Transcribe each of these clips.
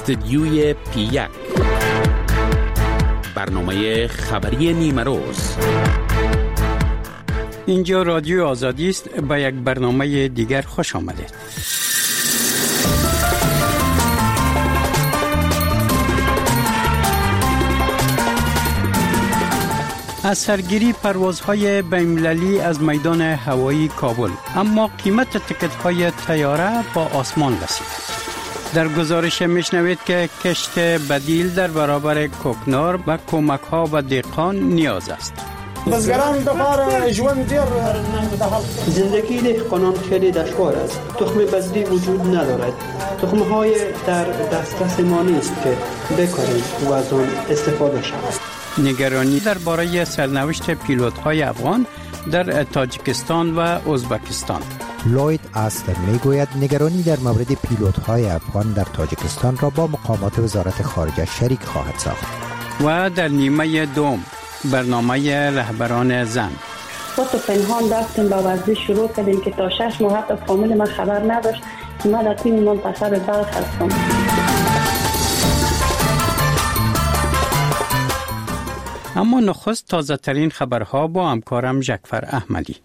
استدیوی P1 برنامه خبری نیمه روز. اینجا رادیو آزادی است. به یک برنامه دیگر خوش آمدید. از سرگیری پروازهای بین‌المللی از میدان هوایی کابل، اما قیمت تکت‌های طیاره با آسمان رسید. در گزارش میشنوید که کشت بدیل در برابر کوکنار و کمک‌ها و دهقان نیاز است. زندگی دهقانان خیلی دشوار است. تخم بذری وجود ندارد. تخم‌های در دسترس ما نیست که بکاریم و از آن استفاده شود. نگرانی درباره سرنوشت پیلوت‌های افغان در تاجیکستان و ازبکستان. لوید آستر میگوید نگرانی در مورد پیلوت‌های افغان در تاجیکستان را با مقامات وزارت خارجه شریک خواهد ساخت. و در نیمه دوم برنامه رهبران زن. با تو پنهان رفتیم با ورزش شروع کردیم که تا 6 ماه حتی فامیل من خبر نداشت که من در تیم منتخب بلخ هستم. اما نخست تازه ترین خبرها با همکارم جعفر احمدی.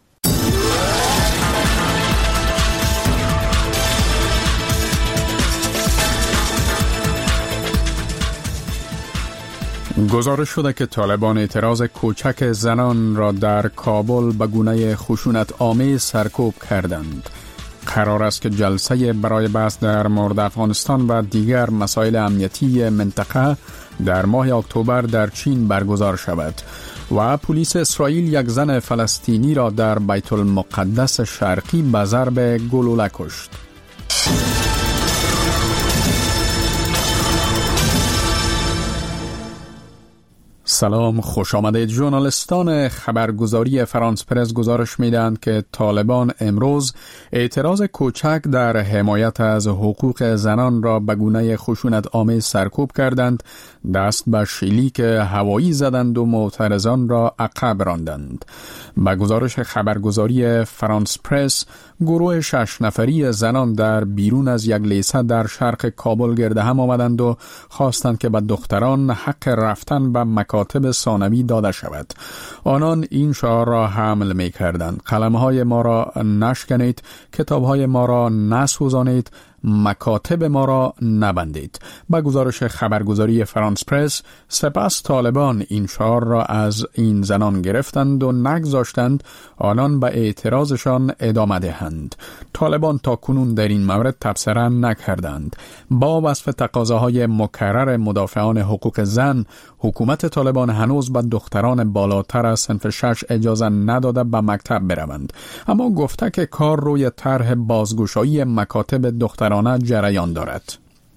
گزارش شده که طالبان اعتراض کوچک زنان را در کابل به گونه خشونت آمیز سرکوب کردند. قرار است که جلسه برای بحث در مورد افغانستان و دیگر مسائل امنیتی منطقه در ماه اکتبر در چین برگزار شود و پلیس اسرائیل یک زن فلسطینی را در بیت المقدس شرقی به ضرب گلوله کشت. سلام، خوش آمدید. ژورنالیستان خبرگزاری فرانس پرس گزارش میدهند که طالبان امروز اعتراض کوچک در حمایت از حقوق زنان را به گونه خشونت آمیز سرکوب کردند، دست به شلیک هوایی زدند و معترضان را عقب راندند. به گزارش خبرگزاری فرانس پرس، گروه 6 نفری زنان در بیرون از یک لیسه در شرق کابل گرد هم آمدند و خواستند که به دختران حق رفتن به مکاتب ثانوی داده شود. آنان این شعار را حمل می کردند: قلم‌های ما را نشکنید، کتاب‌های ما را نسوزانید، مکاتب ما را نبندید. با گزارش خبرگزاری فرانس پرس، سپس طالبان این شعار را از این زنان گرفتند و نگذاشتند آنان به اعتراضشان ادامه دهند. طالبان تا کنون در این مورد تبصره نکردند. با وصف تقاضاهای مکرر مدافعان حقوق زن، حکومت طالبان هنوز به دختران بالاتر از صنف 6 اجازه نداده به مکتب بروند، اما گفته که کار روی طرح بازگشایی مکاتب دخترانه جریان دارد.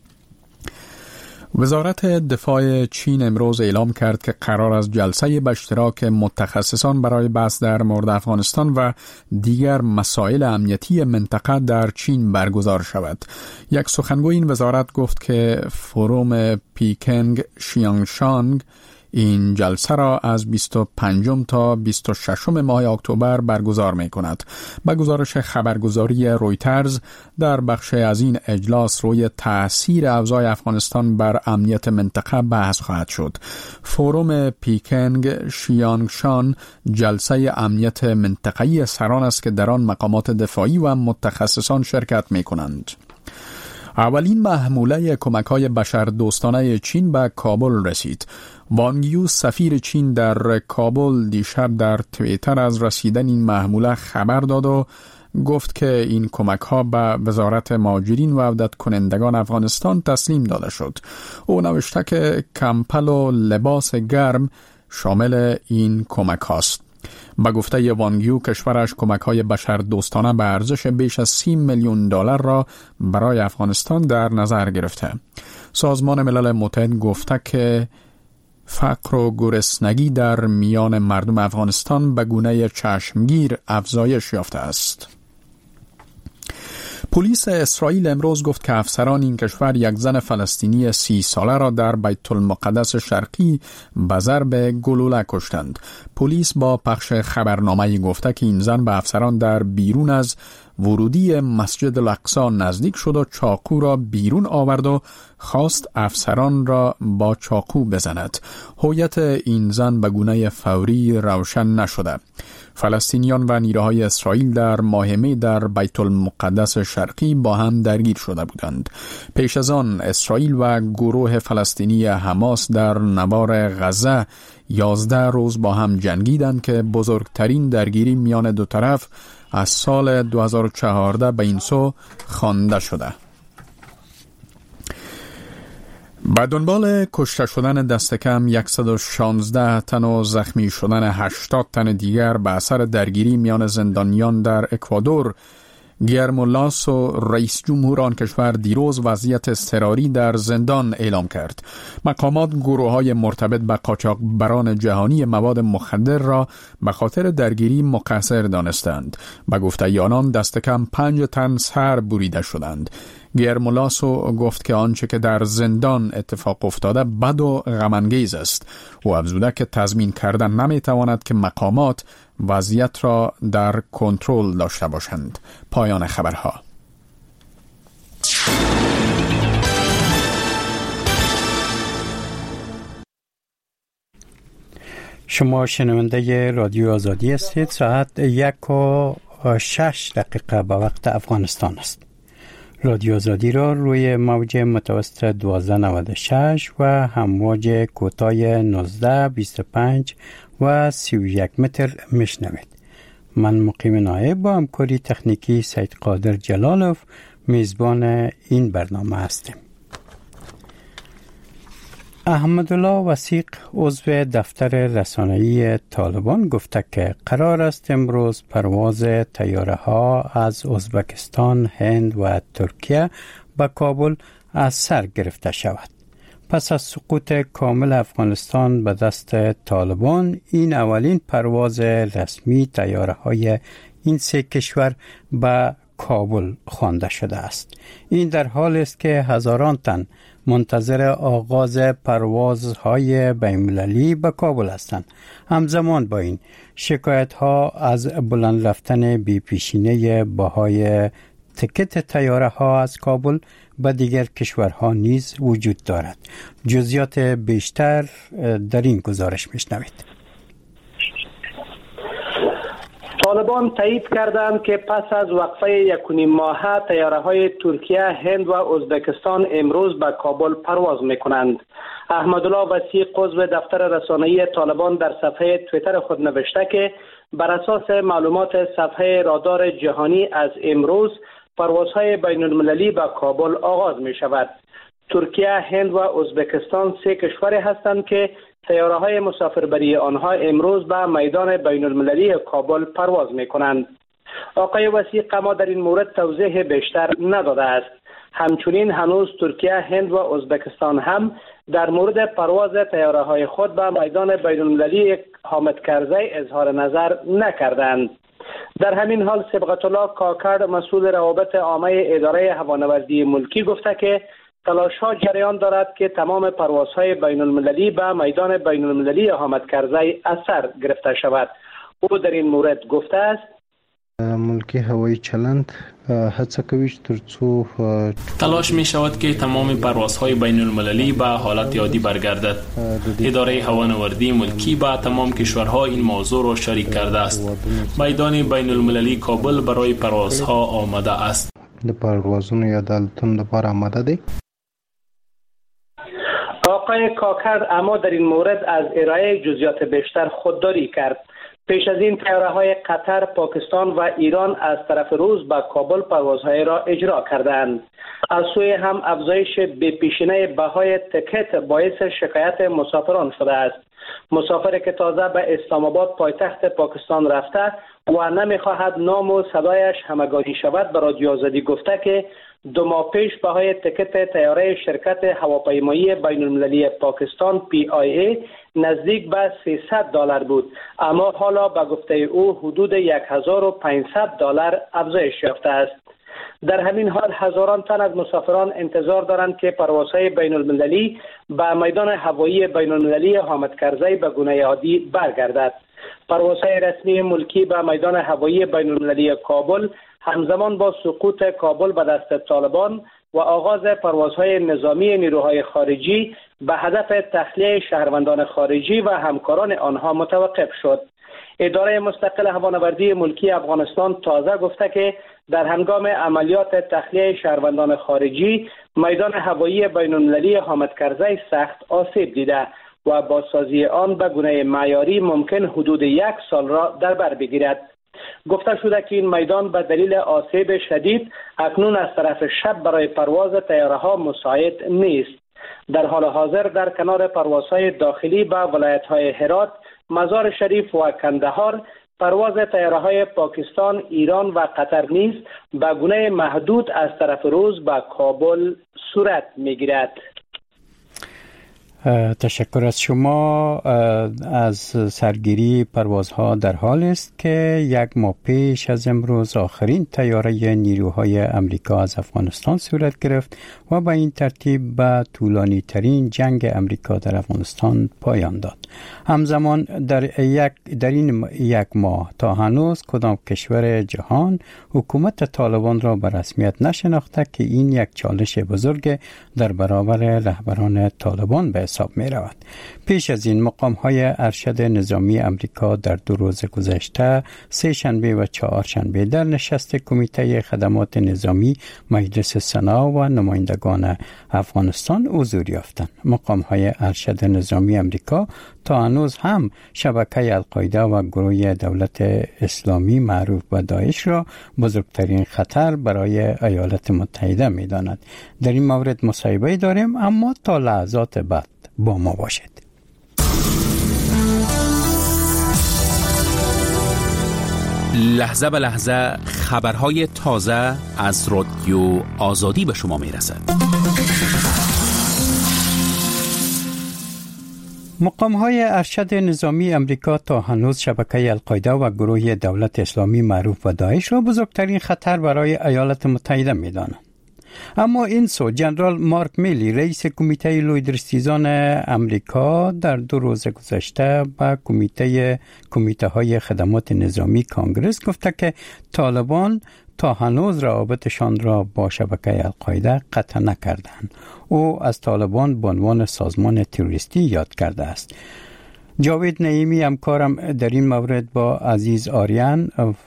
وزارت دفاع چین امروز اعلام کرد که قرار است جلسه به اشتراک متخصصان برای بحث در مورد افغانستان و دیگر مسائل امنیتی منطقه در چین برگزار شود. یک سخنگوی این وزارت گفت که فروم پیکنگ شیانگشانگ این جلسه را از 25 تا 26 ماه اکتبر برگزار می کند. با گزارش خبرگزاری رویترز، در بخش از این اجلاس روی تأثیر اوضاع افغانستان بر امنیت منطقه بحث خواهد شد. فروم پیکنگ شیانگشان جلسه امنیت منطقه‌ای سران است که در آن مقامات دفاعی و متخصصان شرکت می کنند. اولین محموله کمک‌های بشردوستانه چین به کابل رسید. وانگ یو سفیر چین در کابل دیشب در توییتر از رسیدن این محموله خبر داد و گفت که این کمک‌ها به وزارت مهاجرین و عودت کنندگان افغانستان تسلیم داده شد. او نوشته که کمپل و لباس گرم شامل این کمک هاست. با گفته وانگ یو، کشورش کمک‌های بشردوستانه به ارزش بیش از 30 میلیون دلار را برای افغانستان در نظر گرفته. سازمان ملل متحد گفته که فقر و گرسنگی در میان مردم افغانستان به گونه چشمگیر افزایش یافته است. پلیس اسرائیل امروز گفت که افسران این کشور یک زن فلسطینی 30 ساله را در بیت المقدس شرقی به ضرب گلوله کشتند. پلیس با پخش خبرنامه‌ای گفته که این زن به افسران در بیرون از ورودی مسجد الاقصی نزدیک شد و چاقو را بیرون آورد و خواست افسران را با چاقو بزند. هویت این زن به گونه فوری روشن نشده. فلسطینیان و نیروهای اسرائیل در ماه می در بیت المقدس شرقی با هم درگیر شده بودند. پیش از آن اسرائیل و گروه فلسطینی حماس در نوار غزه 11 روز با هم جنگیدند که بزرگترین درگیری میان دو طرف از سال 2014 به این سو خوانده شده. به دنبال کشته شدن دست کم 116 تن و زخمی شدن 80 تن دیگر به اثر درگیری میان زندانیان در اکوادور، گیرمو لاسو رئیس جمهور آن کشور دیروز وضعیت اضطراری در زندان اعلام کرد. مقامات گروه‌های مرتبط به قاچاقبران جهانی مواد مخدر را به خاطر درگیری مقصر دانستند. به گفته آنان دست کم 5 تن سر بریده شدند. گیرمو لاسو گفت که آنچه که در زندان اتفاق افتاده بد و غم‌انگیز است. او افزوده که تضمین کردن نمی‌تواند که مقامات وضعیت را در کنترل داشته باشند. پایان خبرها. شما شنونده رادیو آزادی هستید. ساعت 1:06 به وقت افغانستان است. رادیو آزادی را روی موج متوسط 1296 و همواج کوتاه 1925 و 31 متر میشنوید. من مقیم نایب با همکاری تکنیکی سید قادر جلالوف میزبان این برنامه هستیم. احمدالله وثیق عضو دفتر رسانه‌ای طالبان گفته که قرار است امروز پرواز طیاره ها از ازبکستان، هند و ترکیه به کابل از سر گرفته شود. پس از سقوط کامل افغانستان به دست طالبان، این اولین پرواز رسمی طیاره های این سه کشور به کابل خوانده شده است. این در حال است که هزاران تن منتظر آغاز پروازهای بین‌المللی به کابل هستند. همزمان با این شکایت ها از بلند رفتن بی پیشینه بهای تکت طیاره ها از کابل به دیگر کشورها نیز وجود دارد. جزئیات بیشتر در این گزارش میشنوید. طالبان تایید کردند که پس از وقفه 1.5 ماهه طیاره‌های ترکیه، هند و ازبکستان امروز به کابل پرواز می‌کنند. احمدالله وثیق عضو دفتر رسانه‌ای طالبان در صفحه توییتر خود نوشته که بر اساس معلومات صفحه رادار جهانی از امروز پروازهای بین‌المللی به کابل آغاز می‌شود. ترکیه، هند و ازبکستان سه کشوری هستند که طیاره‌های مسافربری آنها امروز به میدان بین‌المللی کابل پرواز می‌کنند. آقای وثیق اما در این مورد توضیح بیشتر نداده است. همچنین هنوز ترکیه، هند و ازبکستان هم در مورد پرواز طیاره‌های خود به میدان بین‌المللی حامد کرزی اظهار نظر نکردند. در همین حال صبغت الله کاکر مسئول روابط عامه اداره هوانوردی ملکی گفته که تلاش‌ها جریان دارد که تمام پروازهای بین‌المللی به میدان بین‌المللی حامد کرزی از سر گرفته شود. او در این مورد گفته است: ملکی هوایی چلند هڅه کوي ترڅو تلاش می شود که تمام پروازهای بین المللی به حالت عادی برگردد. اداره هوانوردی ملکی با تمام کشورها این موضوع را شریک کرده است. میدان بین المللی کابل برای پروازها آماده است. د پروازونو یا دالتون لپاره آماده دی. آقای کاکر اما در این مورد از ارائه جزئیات بیشتر خودداری کرد. پیش از این طیاره‌های قطر، پاکستان و ایران از طرف روس به کابل پروازهای را اجرا کردند. از سوی هم افزایش بی‌پیشینه بهای تکت باعث شکایت مسافران شده است. مسافری که تازه به اسلام آباد پایتخت پاکستان رفته و نمی‌خواهد نام و صدایش همگانی شود به رادیو آزادی گفته که 2 ماه پیش بهای تکت طیاره شرکت هواپیمایی بین‌المللی پاکستان PIA نزدیک به $300 بود، اما حالا به گفته او حدود $1,500 افزایش یافته است. در همین حال هزاران تن از مسافران انتظار دارند که پروازهای بین المللی به میدان هوایی بین المللی حامد کرزی به گونه عادی برگردد. پروازهای رسمی ملکی به میدان هوایی بین المللی کابل همزمان با سقوط کابل به دست طالبان و آغاز پروازهای نظامی نیروهای خارجی به هدف تخلیه شهروندان خارجی و همکاران آنها متوقف شد. اداره مستقل هوانوردی ملکی افغانستان تازه گفته که در هنگام عملیات تخلیه شهروندان خارجی میدان هوایی بین المللی حامد کرزی سخت آسیب دیده و بازسازی آن به گونه معیاری ممکن حدود 1 سال را در بر بگیرد. گفته شده که این میدان به دلیل آسیب شدید اکنون از طرف شب برای پرواز طیاره‌ها مساعد نیست. در حال حاضر در کنار پروازهای داخلی به ولایت‌های هرات، مزار شریف و کندهار، پرواز طیاره‌های پاکستان، ایران و قطر نیز به گونه محدود از طرف روز به کابل صورت می‌گیرد. تشکر از شما. از سرگیری پروازها در حال است که 1 ماه پیش از امروز آخرین طیاره نیروهای امریکا از افغانستان صورت گرفت و به این ترتیب به طولانی ترین جنگ امریکا در افغانستان پایان داد. همزمان در این 1 ماه تا هنوز کدام کشور جهان حکومت طالبان را به رسمیت نشناخته که این یک چالش بزرگ در برابر رهبران طالبان به حساب می رود. پیش از این مقام‌های ارشد نظامی امریکا در 2 روز گذشته 3 شنبه و 4 شنبه در نشست کمیته خدمات نظامی مجلس سنا و نمایندگان افغانستان حضور یافتند. مقام‌های ارشد نظامی امریکا تا هنوز هم شبکه القاعده و گروه دولت اسلامی معروف به داعش را بزرگترین خطر برای ایالات متحده می داند. در این مورد مصاحبه داریم، اما تا لحظات بعد با ما باشید. لحظه به لحظه خبرهای تازه از رادیو آزادی به شما می رسد. مقام‌های ارشد نظامی امریکا تا هنوز شبکه القاعده و گروه دولت اسلامی معروف به داعش را بزرگترین خطر برای ایالات متحده می‌دانند. اما این سو جنرال مارک میلی رئیس کمیته لویدرستیزان امریکا در 2 روز گذشته به کمیته های خدمات نظامی کانگرس گفته که طالبان تا هنوز روابطشان را با شبکه القاعده قطع نکردند. او از طالبان به عنوان سازمان تروریستی یاد کرده است. جاوید نعیمی همکارم در این مورد با عزیز آریان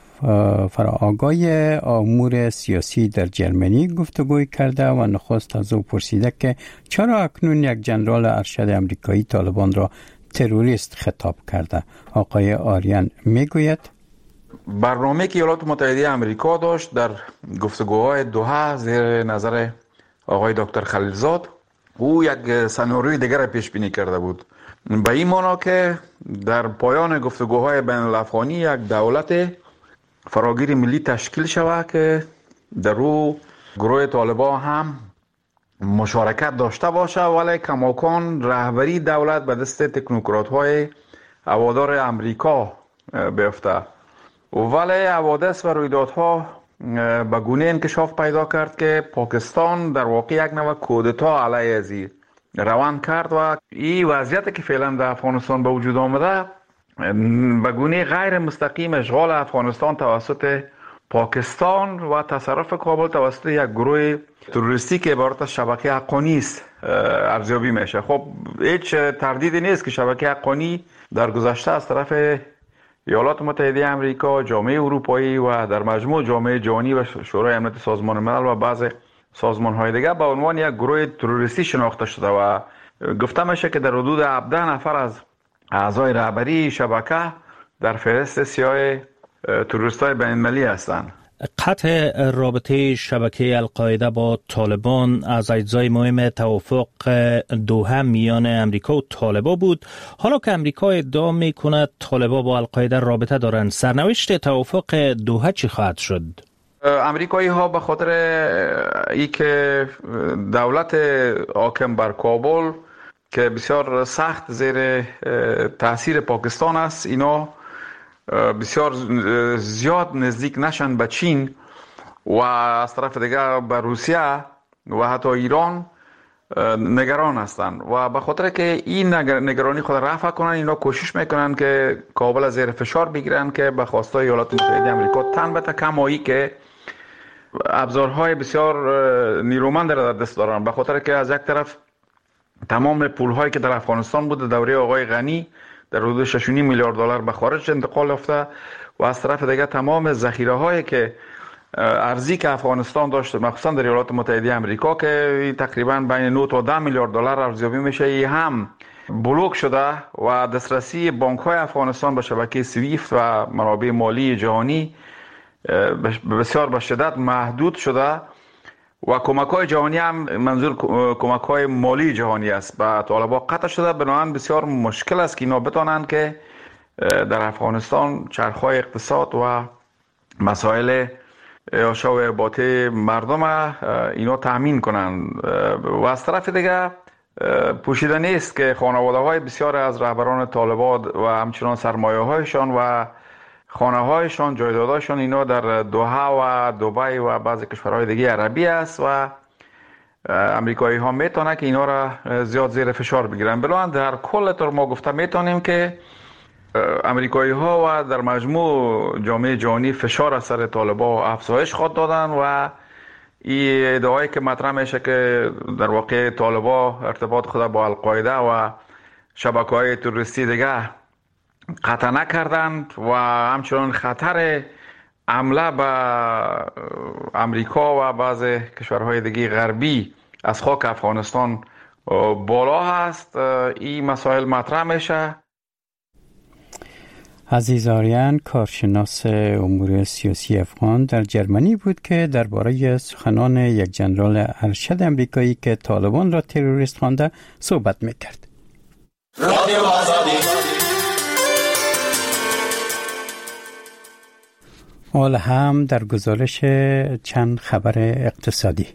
فراآگاه امور سیاسی در جرمنی گفتگوی کرده و نخست از او پرسیده که چرا اکنون یک جنرال ارشد امریکایی طالبان را تروریست خطاب کرده. آقای آریان میگوید برنامه که ایالات متحده امریکا داشت در گفتگوهای دوحه زیر نظر آقای دکتر خلیلزاد، او یک سناریوی دیگر را پیش بینی کرده بود، به این معنی که در پایان گفتگوهای بین الافغانی یک دولت فراگیر ملی تشکیل شود که در او گروه طالبان هم مشارکت داشته باشه، ولی کماکان رهبری دولت به دست تکنوکرات های هوادار امریکا بیفته. ولی حوادث و رویدادها به گونه انکشاف پیدا کرد که پاکستان در واقع یک نوع کودتا علیه ازی روان کرد و این وضعیت که فعلا در افغانستان به وجود آمده به گونه غیر مستقیم اشغال افغانستان توسط پاکستان و تصرف کابل توسط یک گروه تروریستی که عبارت از شبکه حقانی است ارزیابی میشه. خب هیچ تردیدی نیست که شبکه حقانی در گذشته از طرف ایالات متحده امریکا، جامعه اروپایی و در مجموع جامعه جهانی و شورای امنیت سازمان ملل و بعض سازمان‌های دیگر به عنوان یک گروه تروریستی شناخته شده و گفته میشه که در حدود 17 نفر از اعضای رهبری شبکه در فهرست سیاه تروریست‌های بین‌المللی هستند. قطع رابطه شبکه القاعده با طالبان از اجزای مهم توافق دوحه میان امریکا و طالبان بود. حالا که امریکا ادعا میکند طالبان با القاعده رابطه دارند، سرنوشت توافق دوحه چی خواهد شد؟ امریکایی ها به خاطر اینکه دولت حاکم بر کابل که بسیار سخت زیر تاثیر پاکستان است، اینا بسیار زیاد نزدیک نشن به چین و از طرف دیگر به روسیه و حتی ایران نگران هستند و به خاطر که این نگرانی خود رفع کنن، اینا کوشش میکنن که کابل از زیر فشار بگیرن که به خواستای ایالات متحده آمریکا تن به کمایی که ابزارهای بسیار نیرومند را در دست دارن. به خاطر که از یک طرف تمام پولهایی که در افغانستان بود دوره آقای غنی در حدود 6.5 میلیارد دلار به خارج انتقال یافته و از طرف دیگر تمام ذخیره هایی که ارزی که افغانستان داشت مخصوصا در ایالات متحده آمریکا که تقریبا بین 9 تا 10 میلیارد دلار ارزیابی میشه، این هم بلوک شده و دسترسی بانک های افغانستان به شبکه سویفت و منابع مالی جهانی بسیار به شدت محدود شده و کمک های جهانی هم منظور کمک های مالی جهانی است به طالبان قطع شده. بنابراین بسیار مشکل است که اینا بتانند که در افغانستان چرخهای اقتصاد و مسائل عیاشه و ارباطه مردم اینا تامین کنند. و از طرف دیگه پوشیده نیست که خانواده های بسیار از رهبران طالبان و همچنان سرمایه هایشان و خانه هایشان، جایدادهایشان اینا در دوحه و دبی و بعضی کشورهای دیگه عربی است و امریکایی ها میتونه که اینا را زیاد زیر فشار بگیرن. بلان در کل طور ما گفته میتونیم که امریکایی ها و در مجموع جامعه جهانی فشار از سر طالبان افزایش خواهد دادن و این ادعایی که مطرح میشه که در واقع طالبان ارتباط خود با القاعده و شبکه‌های تروریستی دیگه قطع نکردند و همچنان خطر حمله به امریکا و بعض کشورهای دیگه غربی از خاک افغانستان بالا هست. این مسائل مطرح میشه. عزیز آریان، کارشناس امور سیاسی افغان در جرمنی بود که درباره سخنان یک جنرال ارشد امریکایی که طالبان را تروریست خوانده صحبت میکرد. حال هم در گزارش چند خبر اقتصادی.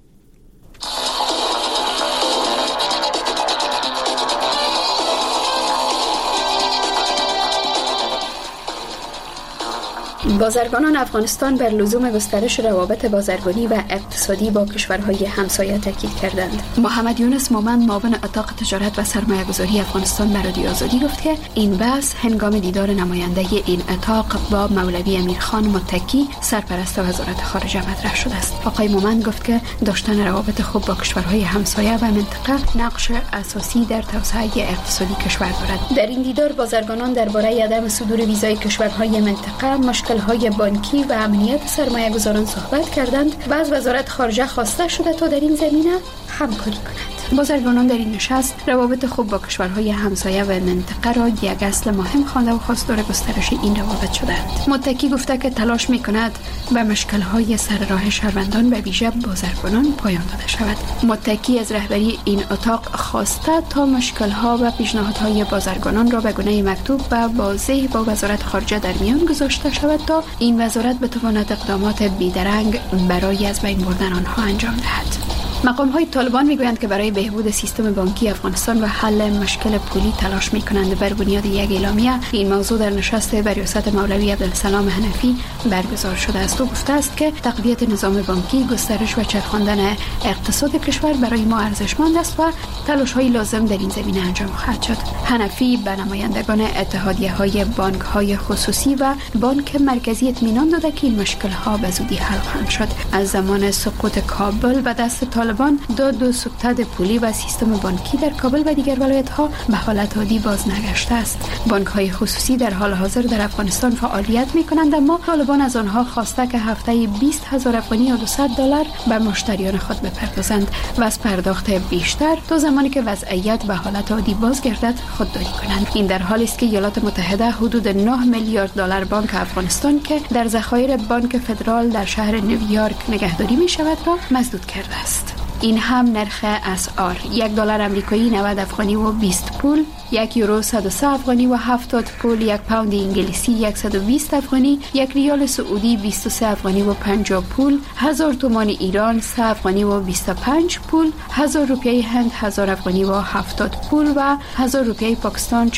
بازرگانان افغانستان بر لزوم گسترش روابط بازرگانی و اقتصادی با کشورهای همسایه تاکید کردند. محمد یونس مومند معاون اتاق تجارت و سرمایه‌گذاری افغانستان به رادیو آزادی گفت که این بحث هنگام دیدار نماینده این اتاق با مولوی امیرخان متکی سرپرست وزارت خارجه مطرح شده است. آقای مومند گفت که داشتن روابط خوب با کشورهای همسایه و منطقه نقش اساسی در توسعه اقتصادی کشور دارد. در این دیدار بازرگانان درباره عدم صدور ویزای کشورهای منطقه، مشکل‌های بانکی و امنیت سرمایه‌گذاران صحبت کردند و از وزارت خارجه خواسته شده تا در این زمینه همکاری کند. بازرگانان در این نشست روابط خوب با کشورهای همسایه و منطقه را یک اصل مهم خوانده و خواستار گسترش این روابط شدند. متکی گفته که تلاش می‌کند به مشکل‌های سر راه شهروندان به ویژه بازرگانان پایان داده شود. متکی از رهبری این اتاق خواسته تا مشکل‌ها و پیشنهادهای بازرگانان را به گونه مکتوب و واضح با وزارت خارجه در میان گذاشته شود تا این وزارت بتواند اقدامات بیدرنگ برای از بین بردن آنها انجام دهد. مقام‌های طالبان میگویند که برای بهبود سیستم بانکی افغانستان و حل مشکل پولی تلاش می‌کنند. بر بنیاد یک اعلامیه این موضوع در نشست بر ریاست مولوی عبدالسلام حنفی برگزار شده است. او گفته است که تقویت نظام بانکی، گسترش و چرخاندن اقتصاد کشور برای ما ارزشمند است و تلاش‌های لازم در این زمینه انجام خواهد شد. حنفی به نمایندگان اتحادیه‌های بانک‌های خصوصی و بانک مرکزی اطمینان داده که این مشکل‌ها به زودی حل خواهند شد. از زمان سقوط کابل و دست طالبان داد و سکوت پولی و سیستم بانکی در کابل و دیگر ولایت‌ها به حالت عادی باز نگشته است. بانک‌های خصوصی در حال حاضر در افغانستان فعالیت می‌کنند، اما طالبان از آنها خواسته که هفته‌ای 20,000 افغانی یا $200 به مشتریان خود بپردازند و از پرداخت بیشتر تا زمانی که وضعیت به حالت عادی بازگردد خودداری کنند. این در حالی است که ایالات متحده حدود 9 میلیارد دلار بانک افغانستان که در ذخایر بانک فدرال در شهر نیویورک نگهداری می‌شود را مسدود کرده است. این هم نرخ اسعار: $1 آمریکایی 90 افغانی و 20 پول، €1 103 افغانی و 70 پول، یک پوند انگلیسی 120 افغانی، یک ریال سعودی 23 افغانی و 50 پول، 1000 تومان ایران 3 افغانی و 25 پول، 1000 روپیه هند 1000 افغانی و 70 پول و 1000 روپیه پاکستان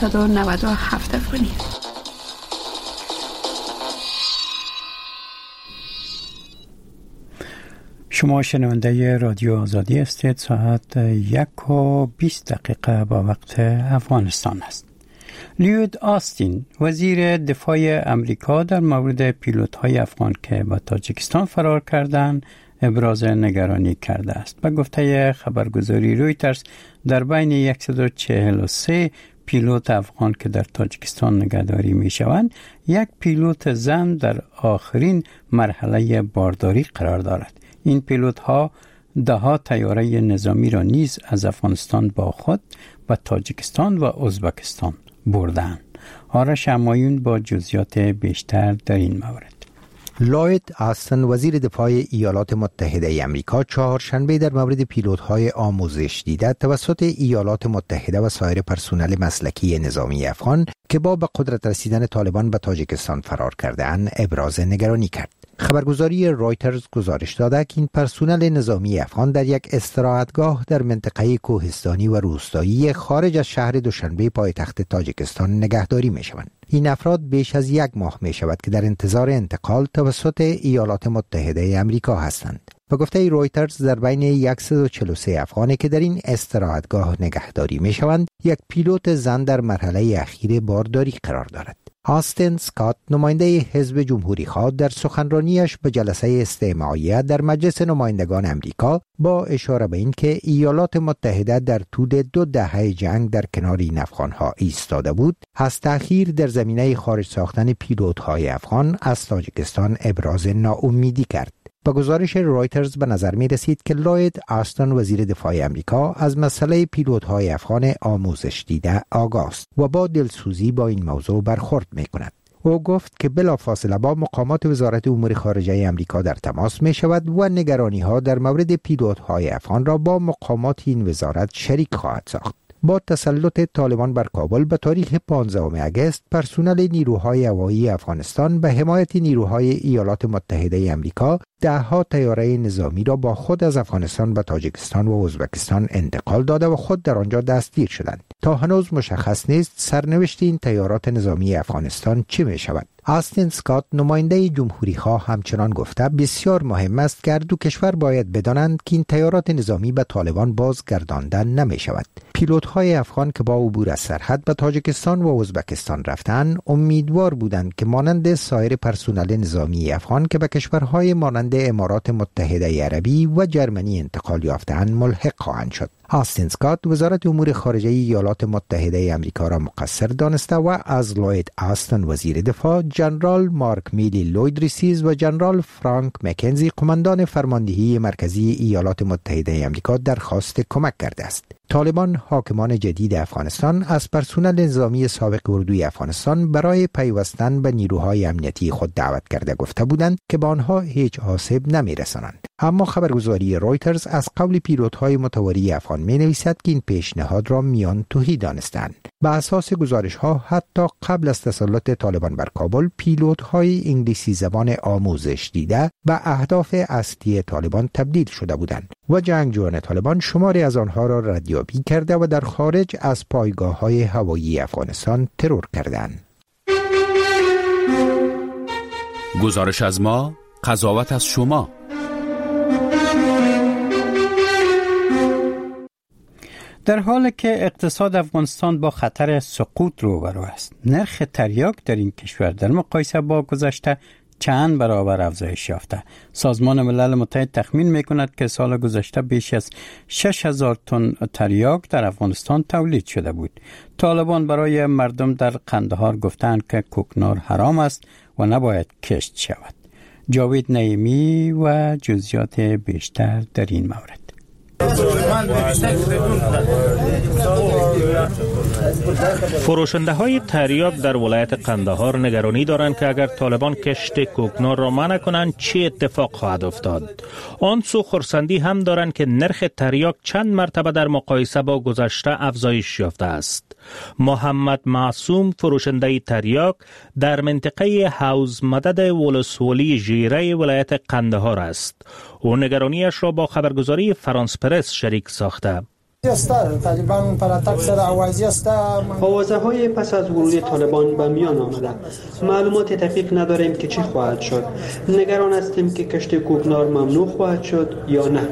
497 افغانی. شما شنونده رادیو آزادی هستید. ساعت 1:20 با وقت افغانستان است. لیود آستین وزیر دفاع امریکا در مورد پیلوت‌های افغان که به تاجیکستان فرار کردند ابراز نگرانی کرده است. به گفته خبرگزاری رویترز در بین 143 پیلوت افغان که در تاجیکستان نگهداری می شوند، یک پیلوت زن در آخرین مرحله بارداری قرار دارد. این پیلوت ها 10 طیاره نظامی را نیز از افغانستان با خود به تاجیکستان و ازبکستان بردند. آرش همایون با جزئیات بیشتر در این مورد. لوید آستن وزیر دفاع ایالات متحده آمریکا چهارشنبه در مورد پیلوت‌های آموزش دیده توسط ایالات متحده و سایر پرسنل مسلکی نظامی افغان که با به قدرت رسیدن طالبان به تاجیکستان فرار کرده‌اند ابراز نگرانی کرد. خبرگزاری رویترز گزارش داده که این پرسنل نظامی افغان در یک استراحتگاه در منطقه کوهستانی و روستایی خارج از شهر دوشنبه پایتخت تاجیکستان نگهداری می شوند. این افراد بیش از 1 ماه می شود که در انتظار انتقال توسط ایالات متحده آمریکا هستند. به گفته رویترز در بین 143 افغانی که در این استراحتگاه نگهداری می شوند، یک پیلوت زن در مرحله اخیر بارداری قرار دارد. آستن سکات نماینده حزب جمهوری خواه در سخنرانیش به جلسه استماعیه در مجلس نمایندگان امریکا با اشاره به این که ایالات متحده در طول 2 دهه جنگ در کنار این افغانها ایستاده بود، از تأخیر در زمینه خارج ساختن پیلوت‌های افغان از تاجیکستان ابراز ناامیدی کرد. با گزارش رویترز به نظر می رسید که لوید آستن وزیر دفاع امریکا از مسئله پیلوت‌های افغان آموزش دیده آگاه است و با دلسوزی با این موضوع برخورد می کند. او گفت که بلافاصله با مقامات وزارت امور خارجه امریکا در تماس می شود و نگرانی‌ها در مورد پیلوت‌های افغان را با مقامات این وزارت شریک خواهد ساخت. با تسلط طالبان بر کابل به تاریخ 15 اگست، پرسنل نیروهای هوایی افغانستان به حمایت نیروهای ایالات متحده آمریکا 10 طیاره نظامی را با خود از افغانستان به تاجیکستان و ازبکستان انتقال داده و خود در آنجا دستگیر شدند. تا هنوز مشخص نیست سرنوشت این طیارات نظامی افغانستان چه می شود. آستن سکات نماینده جمهوری خواه همچنان گفته بسیار مهم است که هر دو کشور باید بدانند که این طیارات نظامی به طالبان بازگردانده نمی شود. پیلوت‌های افغان که با عبور از سرحد به تاجیکستان و ازبکستان رفتند امیدوار بودند که مانند سایر پرسنل نظامی افغان که به کشورهای مانند امارات متحده عربی و جرمنی انتقال یافتند ملحق خواهند شد. آستن سکات وزارت امور خارجه ایالات متحده آمریکا را مقصر دانسته و از لوید آستن وزیر دفاع، جنرال مارک میلی لوید ریسیز و جنرال فرانک مکنزی قماندان فرماندهی مرکزی ایالات متحده آمریکا درخواست کمک کرده است. طالبان حاکمان جدید افغانستان از پرسنل نظامی سابق اردوی افغانستان برای پیوستن به نیروهای امنیتی خود دعوت کرده گفته بودند که به آنها هیچ آسیب نمی‌رسانند. اما خبرگزاری رویترز از قول پیلوت‌های متواری افغان می‌نویسد که این پیشنهاد را میان توهی دانستند. به اساس گزارش‌ها حتی قبل از تسلط طالبان بر کابل، پیلوت‌های انگلیسی زبان آموزش دیده به اهداف اصلی طالبان تبدیل شده بودند و جنگجویان طالبان شماری از آنها را ردیابی کرده و در خارج از پایگاه‌های هوایی افغانستان ترور کردند. گزارش از ما، قضاوت از شما. در حالی که اقتصاد افغانستان با خطر سقوط روبرو است، نرخ تریاک در این کشور در مقایسه با گذشته چند برابر افزایش یافته. سازمان ملل متحد تخمین می‌کند که سال گذشته بیش از 6,000 تن تریاک در افغانستان تولید شده بود. طالبان برای مردم در قندهار گفتند که کوکنار حرام است و نباید کشت شود. جاوید نعیمی و جزئیات بیشتر در این مورد. فروشنده های تریاک در ولایت قندهار نگرانی دارند که اگر طالبان کشت کوکنار را منع کنند چه اتفاق خواهد افتاد. آن سو خرسندی هم دارند که نرخ تریاک چند مرتبه در مقایسه با گذشته افزایش یافته است. محمد معصوم فروشنده تریاک در منطقه حوض مدد ولسوالی ژیره ولایت قندهار است. او نگرانیش را با خبرگزاری فرانس پرس شریک ساخته. آوازه های پس از ورود طالبان به میان آمده. معلومات دقیق نداریم که چی خواهد شد. نگران هستیم که کشت کوکنار ممنوع خواهد شد یا نه.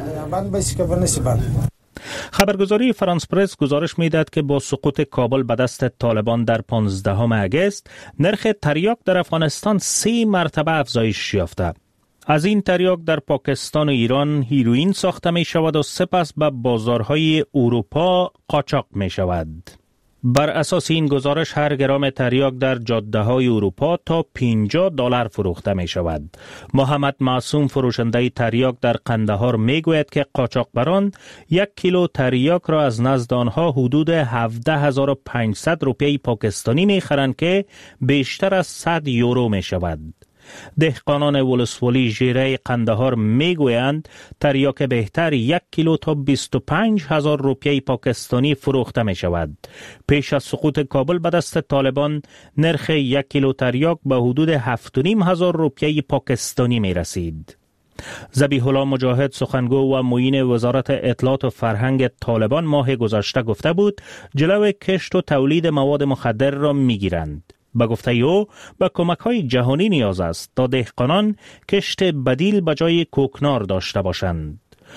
خبرگزاری فرانس پرس گزارش می‌دهد که با سقوط کابل به دست طالبان در 15 اگست نرخ تریاک در افغانستان 3 مرتبه افزایش یافته. از این تریاک در پاکستان و ایران هیروئین ساخته می شود و سپس به بازارهای اروپا قاچاق می شود. بر اساس این گزارش هر گرم تریاک در جاده های اروپا تا $50 فروخته می شود. محمد معصوم فروشنده تریاک در قندهار می گوید که قاچاقبران 1 کیلو تریاک را از نزد آنها حدود 17,500 روپیه پاکستانی می خرند که بیشتر از 100 یورو می شود. دهقانان ولسوالی ژیره قندهار می گویند تریاک بهتر 1 کیلو تا 25,000 روپیه پاکستانی فروخته می شود. پیش از سقوط کابل به دست طالبان نرخ 1 کیلو تریاک به حدود 7,500 روپیه پاکستانی می رسید. ذبیح الله مجاهد سخنگو و معین وزارت اطلاعات و فرهنگ طالبان ماه گذشته گفته بود جلوی کشت و تولید مواد مخدر را می گیرند. به گفته او به کمک‌های جهانی نیاز است تا دهقانان کشت بدیل به جای کوکنار داشته باشند.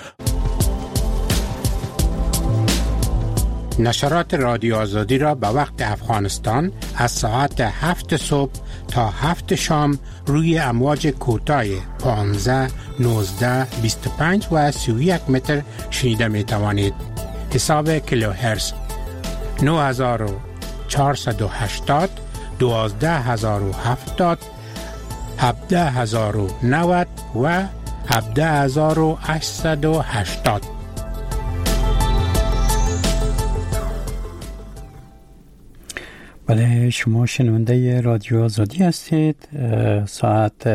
نشرات رادیو آزادی را به وقت افغانستان از ساعت 7 صبح تا 7 شام روی امواج کوتاه 15, 19, 25 و 31 متر شنیده می توانید. حساب کیلوهرتز 9480 12,070 17,090 و 17,880. بله، شما شنونده رادیو آزادی هستید. ساعت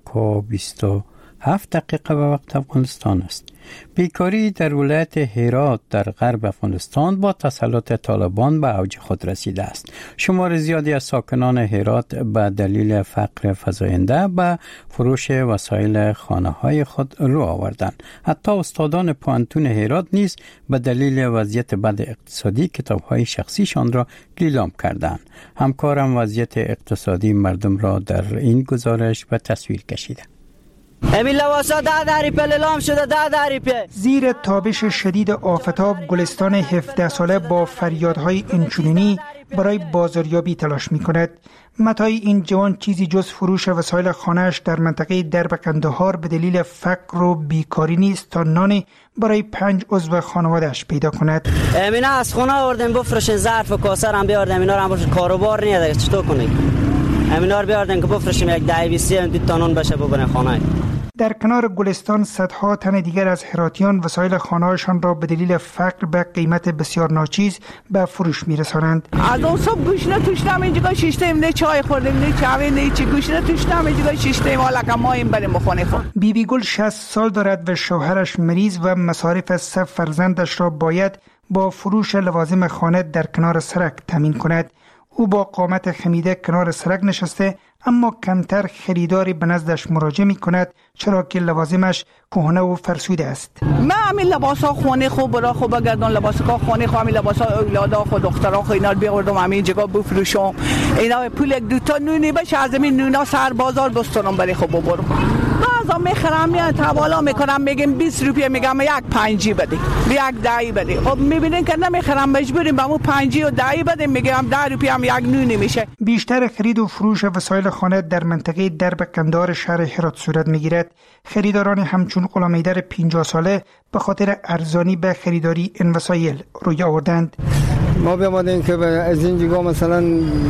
1:27 به وقت افغانستان است. بیکاری در ولایت هرات در غرب افغانستان با تسلط طالبان به اوج خود رسیده است. شمار زیادی از ساکنان هرات به دلیل فقر فزاینده به فروش وسایل خانه‌های خود رو آوردند. حتی استادان پوهنتون هرات نیز به دلیل وضعیت بد اقتصادی کتاب‌های شخصیشان را لیلام کردند. همکارم وضعیت اقتصادی مردم را در این گزارش به تصویر کشیده. همین لباسا 10 ریپه لیلام شده 10 ریپه. زیر تابش شدید آفتاب گلستان 17 ساله با فریادهای اینچنینی برای بازاریابی تلاش می کند. متای این جوان چیزی جز فروش وسایل خانه‌اش در منطقه درب قندهار به دلیل فقر و بیکاری نیست تا نانی برای 5 عضو خانواده‌اش پیدا کند. اینا از خونه آوردیم بفروشن، ظرف و کاسه هم بیاردیم، اینا هم کاروبار نیست، چطور کنید؟ اینا رو بیاردیم که بفروشیم یک 10-20 تا نون بشه ببرن خانه. در کنار گلستان صدها تن دیگر از هراتیان وسایل خانه‌هاشان را به دلیل فقر به قیمت بسیار ناچیز به فروش می‌رسانند. از اون صبح گوشت توشتم اینجا شیشتیم، نه چای خوردیم، نه چای، نه چی، گوشت توشتم اینجا شیشتیم، حالا که ما این بریم بخونه خود. بیبی گل 60 سال دارد و شوهرش مریض و مصارف 3 فرزندش را باید با فروش لوازم خانه در کنار سرک تامین کند. او با قامت خمیده کنار سرک نشسته، اما کمتر خریداری به نزدش مراجعه می کند چرا که لوازمش کهنه و فرسوده است. من همین لباسا خونه خوب برا خوب بگردم، لباسا خونه خوب، همین لباسا اولادا خود دخترا خو اینا رو بیاوردم همین جگا بفروشم. اینا پول 2 تا نونی بشه از این نونا سر بازار بستونم برای خوب ببرم. بعضا میخرم میان توالا میکنم میگم 20 روپیه، میگم یک 5 بده، یک 10 بده. خب میبینین که نمیخرم مجبوریم به اون 5 و 10 بده، میگم 10 روپیه هم یک نونی میشه. بیشتر خرید و فروش وسایل خانه در منطقه درب قندهار شهر هرات صورت میگیرد. خریداران همچون غلامیدر 50 ساله به خاطر ارزانی به خریداری این وسایل روی آوردند. ما بیامدیم که از این جگا مثلا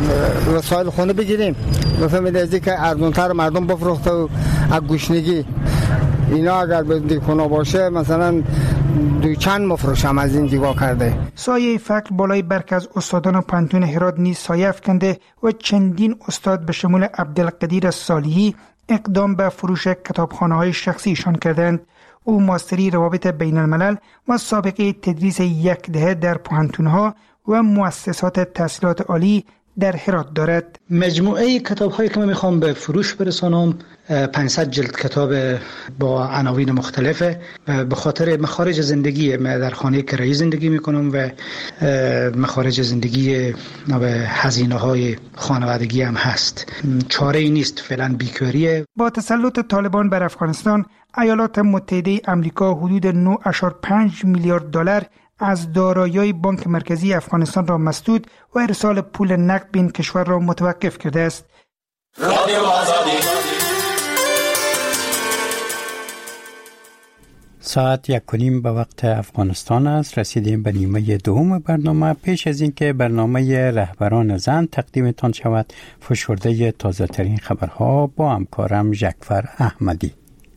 وسایل خانه بگیریم، بفهمید از این که ارزان‌تر مردم بفروخته و از گوشنگی اینا اگر به دیکونا باشه مثلا چند مفروشم از این جگا کرده. سایه فقر بالای برخی از استادان پوهنتون هرات نیز سایه افکنده و چندین استاد به شمول عبدالقدیر صالحی اقدام به فروش کتابخانه‌های شخصیشان کردند. او ماستری روابط بین الملل و سابقه تدریس 10 در پوهنتون‌ها و مؤسسات تحصیلات عالی در هرات دارد. مجموعه کتاب‌هایی که من میخوام به فروش برسانم 500 جلد کتاب با عناوین مختلفه. به خاطر مخارج زندگی من در خانه کرایی زندگی میکنم و مخارج زندگی هزینه‌های خانوادگی هم هست. چاره ای نیست، فعلا بیکاریه. با تسلط طالبان بر افغانستان، ایالات متحده آمریکا حدود 9.5 میلیارد دلار از دارایی‌های بانک مرکزی افغانستان را مسدود و ارسال پول نقد به این کشور را متوقف کرده است. ساعت 1:30 به وقت افغانستان است. رسیدیم به نیمه دوم برنامه. پیش از اینکه برنامه رهبران زن تقدیمتان شود، فشرده تازه ترین خبرها با همکارم ژکفر احمدی.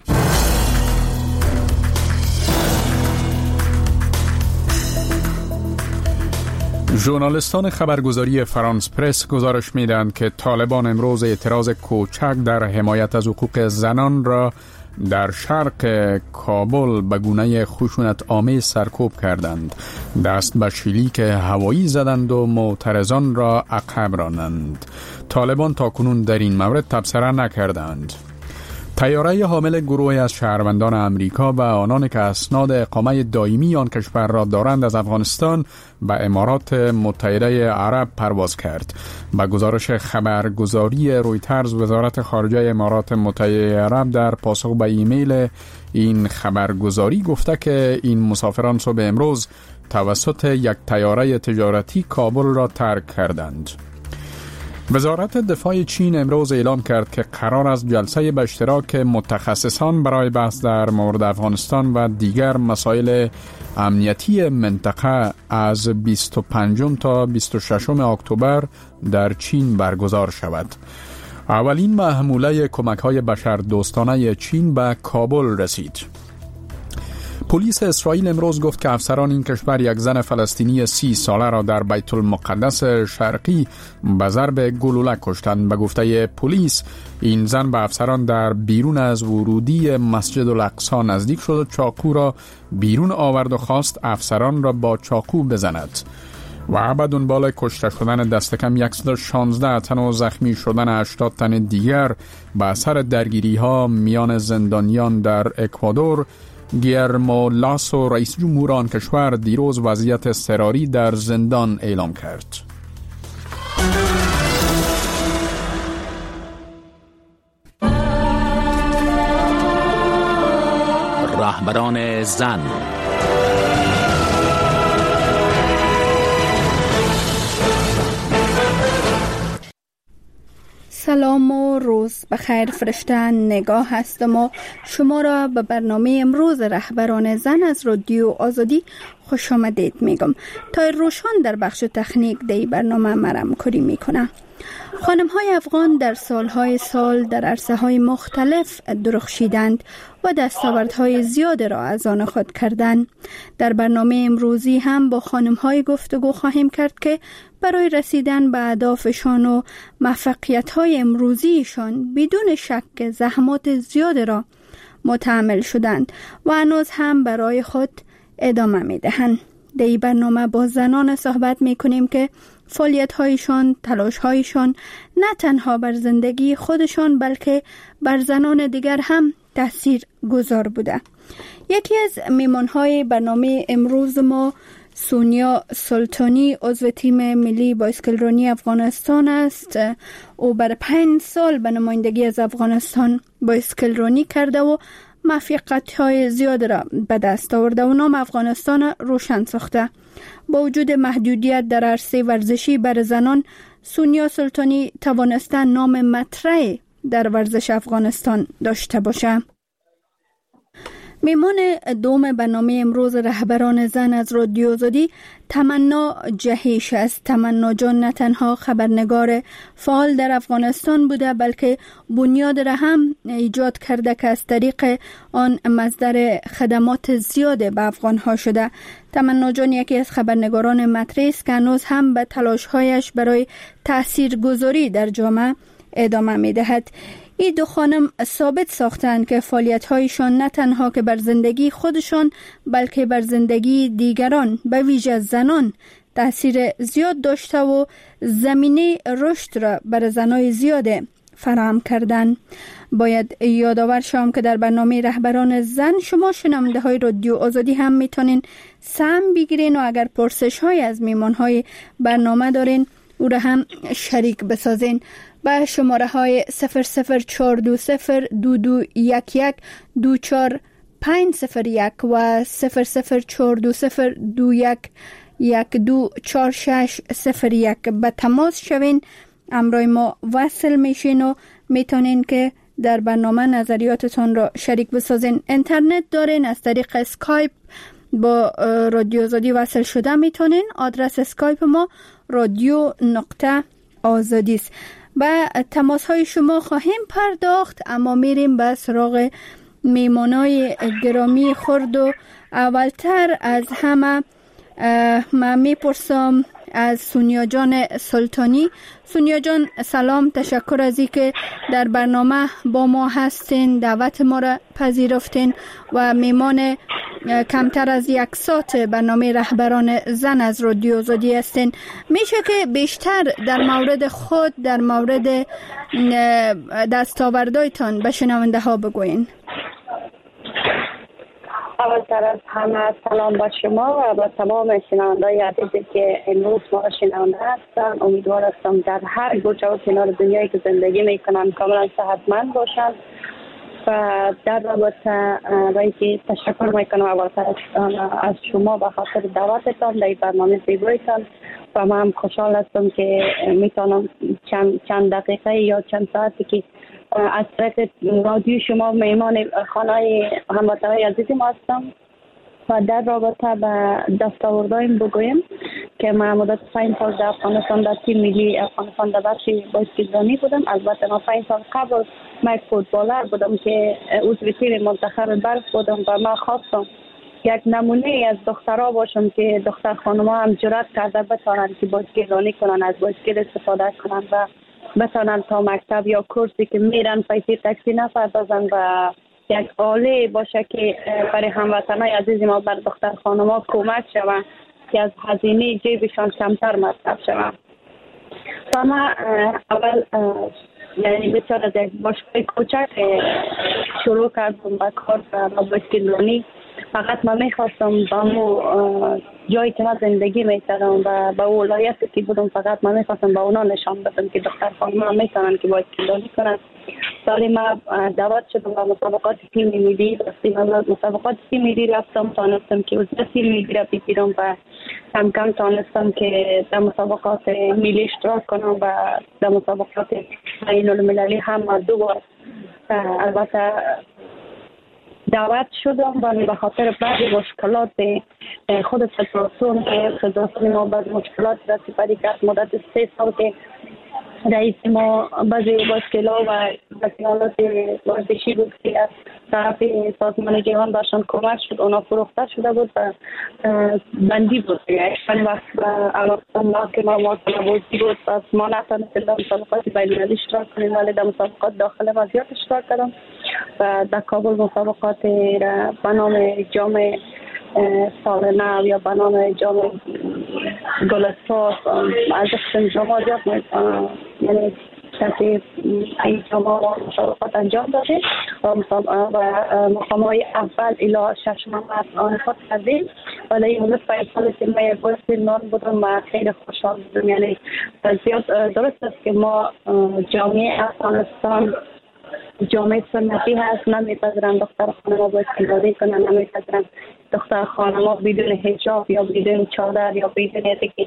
ژورنالیستان خبرگزاری فرانس پرس گزارش می‌دهند که طالبان امروز اعتراض کوچک در حمایت از حقوق زنان را در شرق کابل به گونه خشونت آمیز سرکوب کردند، دست به شلیک هوایی زدند و معترضان را عقب راندند. طالبان تاکنون در این مورد تبصره نکردند. طیاره حامل گروهی از شهروندان امریکا و آنان که اسناد اقامه دائمی آن کشور را دارند از افغانستان به امارات متحده عرب پرواز کرد. با گزارش خبرگزاری رویترز، وزارت خارجه امارات متحده عرب در پاسخ به ایمیل این خبرگزاری گفته که این مسافران صبح امروز توسط یک طیاره تجارتی کابل را ترک کردند. وزارت دفاع چین امروز اعلام کرد که قرار است جلسه به اشتراک متخصصان برای بحث در مورد افغانستان و دیگر مسائل امنیتی منطقه از 25 تا 26 اکتبر در چین برگزار شود. اولین محموله کمک‌های بشردوستانه چین به کابل رسید. پلیس اسرائیل امروز گفت که افسران این کشور یک زن فلسطینی 30 ساله را در بیت المقدس شرقی به ضرب گلوله کشتند. به گفته پلیس، این زن به افسران در بیرون از ورودی مسجد الاقصی نزدیک شد و چاقو را بیرون آورد و خواست افسران را با چاقو بزند. و به دنبال کشته شدن دست کم 116 تن و زخمی شدن 80 تن دیگر به اثر درگیری‌ها میان زندانیان در اکوادور، گیرمو لاسو رئیس جمهور آن کشور دیروز وضعیت اضطراری در زندان اعلام کرد. رهبران زن. سلام و روز بخیر فرشته نگاه هستم و شما را به برنامه امروز رهبران زن از رادیو آزادی خوش آمدید میگم. تا روشان در بخش تکنیک دی برنامه مرم کاری میکنه. خانم‌های افغان در سالهای سال در عرصه‌های مختلف درخشیدند و دستاوردهای زیاد را از آن خود کردند. در برنامه امروزی هم با خانم‌های گفتگو خواهیم کرد که برای رسیدن به اهدافشان و موفقیت‌های امروزیشان بدون شک زحمات زیاد را متحمل شدند و هنوز هم برای خود ادامه می‌دهند. در این برنامه با زنان صحبت می‌کنیم که فعالیت‌هایشان، تلاش‌هایشان نه تنها بر زندگی خودشان بلکه بر زنان دیگر هم تأثیر گذار بوده. یکی از میمان‌های برنامه امروز ما سونیا سلطانی عضو تیم ملی بایسکلرانی افغانستان است. او بر 5 سال به نمایندگی از افغانستان بایسکلرانی کرده و موفقیت‌های زیاد را به دست آورده و نام افغانستان روشن ساخته. با وجود محدودیت در عرصه ورزشی بر زنان، سونیا سلطانی توانسته نام مطرح در ورزش افغانستان داشته باشه. میمان دوم برنامه امروز رهبران زن از رادیو آزادی تمنا جهیش است. تمنا جان نه تنها خبرنگار فعال در افغانستان بوده بلکه بنیاد را هم ایجاد کرده که از طریق آن مصدر خدمات زیاد به افغانها شده. تمنا جان یکی از خبرنگاران مطرح است که هنوز هم به تلاش‌هایش برای تاثیرگذاری در جامعه ادامه می‌دهد. این دو خانم ثابت ساختند که فعالیت‌هایشان نه تنها که بر زندگی خودشان بلکه بر زندگی دیگران به ویژه زنان تاثیر زیاد داشته و زمینه رشد را بر زنای زیاد فراهم کردن. باید یادآور شوم که در برنامه رهبران زن شما شنونده های رادیو آزادی هم میتونین سهم بگیرین و اگر پرسش های از میمان های برنامه دارین او را هم شریک بسازین. با شماره های 004202211240501 و 0042021124601 به تماس شوین، امروی ما وصل میشین و میتونین که در برنامه نظریاتتان را شریک بسازین. اینترنت دارین، از طریق اسکایپ با رادیو آزادی وصل شده میتونین. آدرس اسکایپ ما radio.azadi است. با تماس های شما خواهیم پرداخت، اما میریم به سراغ میمانای گرامی خرد و اولتر از همه من میپرسم از سونیا جان سلطانی. سونیا جان سلام، تشکر از اینکه در برنامه با ما هستین، دعوت ما را پذیرفتین و میمان کمتر از 1 ساعت برنامه رهبران زن از رادیو آزادی هستین. میشه که بیشتر در مورد خود، در مورد دستاوردهایتان به شنونده ها بگوین؟ اولتر از همه سلام با شما و با تمام شنونده‌های عزیزی که امروز ما شنونده هستن. امیدوار هستم در هر گوشه و کنار دنیایی که زندگی میکنن کاملا صحتمند باشن و در رابطه با اینکه تشکر میکنم اولتر از شما به خاطر دعوتتان در برنامه زیبایتان و من خوشحال هستم که میتونم چند دقیقه یا چند ساعتی که از طرف رادیو شما میمان خانه هموطنان عزیزی ما هستم و در رابطه به دستاوردهایم بگویم که من مدت 5 سال در افغانستان در تیم ملی افغانستان در بخش بازیکنی بودم. البته من 5 سال قبل من فوتبالر بودم که عضو تیم منتخب برف بودم و من خواستم یک نمونه از دخترها باشم که دختر خانم‌ها هم جرأت کرده بتونن که بازیکنی کنن، از بازیکن استفاده کنن و بتونن تا مکتب یا کورسی که میرن پیسه تاکسی نپردازن و یک آله باشه که برای هموطنان عزیز ما بر دختر خانم‌ها کمک شود که از هزینه جیبشان کمتر مصرف شود. و من اول یعنی بسیار از یک باشگاه کوچک شروع کردم به کار و بازیکنی. فقط من میخواستم با مو جایی که من زندگی میکردم و با ولایتی که بودم فقط من میخواستم با اونا نشان بدم که دختر خانم هم میتونن که بازیکنی کنن. ولی من دعوت شدم به مسابقات تیم ملی رفتم. مسابقات تیم ملی رفتم، تانستم که عضو تیم ملی را بگیرم و کم تانستم که در مسابقات ملی اشتراک کنم و در مسابقات بین المللی هم 2 بار البته دعوت شدم و به خاطر بعضی مشکلات خود فدراسیون که فدراسیون ما بعضی مشکلات را سپری کرد. مدت 3 سال که رئیس ما بعضی مشکلات و مسئولات ورزشی بود که از طرف سازمان جهان برشان کمک شد، اونا فروخته شده بود و بندی بود. چند وقت ما که ما بازی بود و ما نتونستیم در مسابقات بین‌المللی اشتراک کنیم، ولی در مسابقات داخل ما زیاد اشتراک کردم و در کابل مسابقات به نام جام سال نو یا به نام جام گلستان از جامعه زیاد یعنی کسی این جامعه مسابقات انجام داده و مقام‌های اول الی 6 ماه آن خود کردیم. ولی این 5 سال که من یک بازیکن بودم و خیلی خوشحال بودم. یعنی زیاد درست است که ما جامعه افغانستان جامعه سنتی هست، نمیپذیرن دختر خانم‌ها بازیکنی کنن، نمیپذیرن دختر خانم‌ها بدون حجاب یا بدون چادر یا بدون که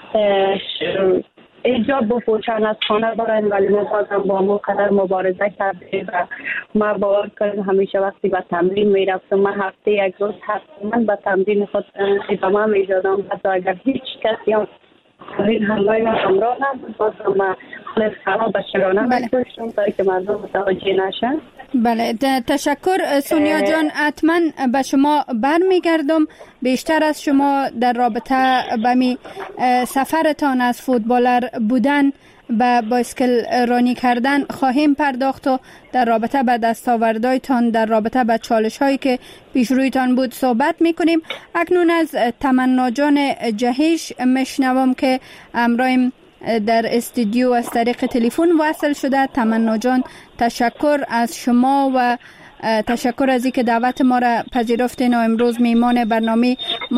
حجاب بپوشن از خانه برن. ولی ما بازم با ما قدر مبارزه کردیم و ما باور کردیم همیشه وقتی به تمرین میرفتم من هفته 1 روز حتما به تمرین خود ادامه میدادم، حتی اگر هیچ کسی هم این همراه من همراه نبود بازم من خلص خراب بشرانه می‌کشتم تا که مردم متوجه نشن. بله تشکر سونیا جان، حتما به شما برمیگردم بیشتر از شما در رابطه با می سفرتان از فوتبالر بودن به بایسکل رانی کردن خواهیم پرداخت و در رابطه به دستاوردهایتان، در رابطه به چالش هایی که پیش رویتان بود صحبت میکنیم. اکنون از تمنا جان جهش میشنوم که امرایم در استودیو از طریق تلفن وصل شده. تمنا جان، تشکر از شما و تشکر از اینکه دعوت ما را پذیرفتین و امروز میمان برنامه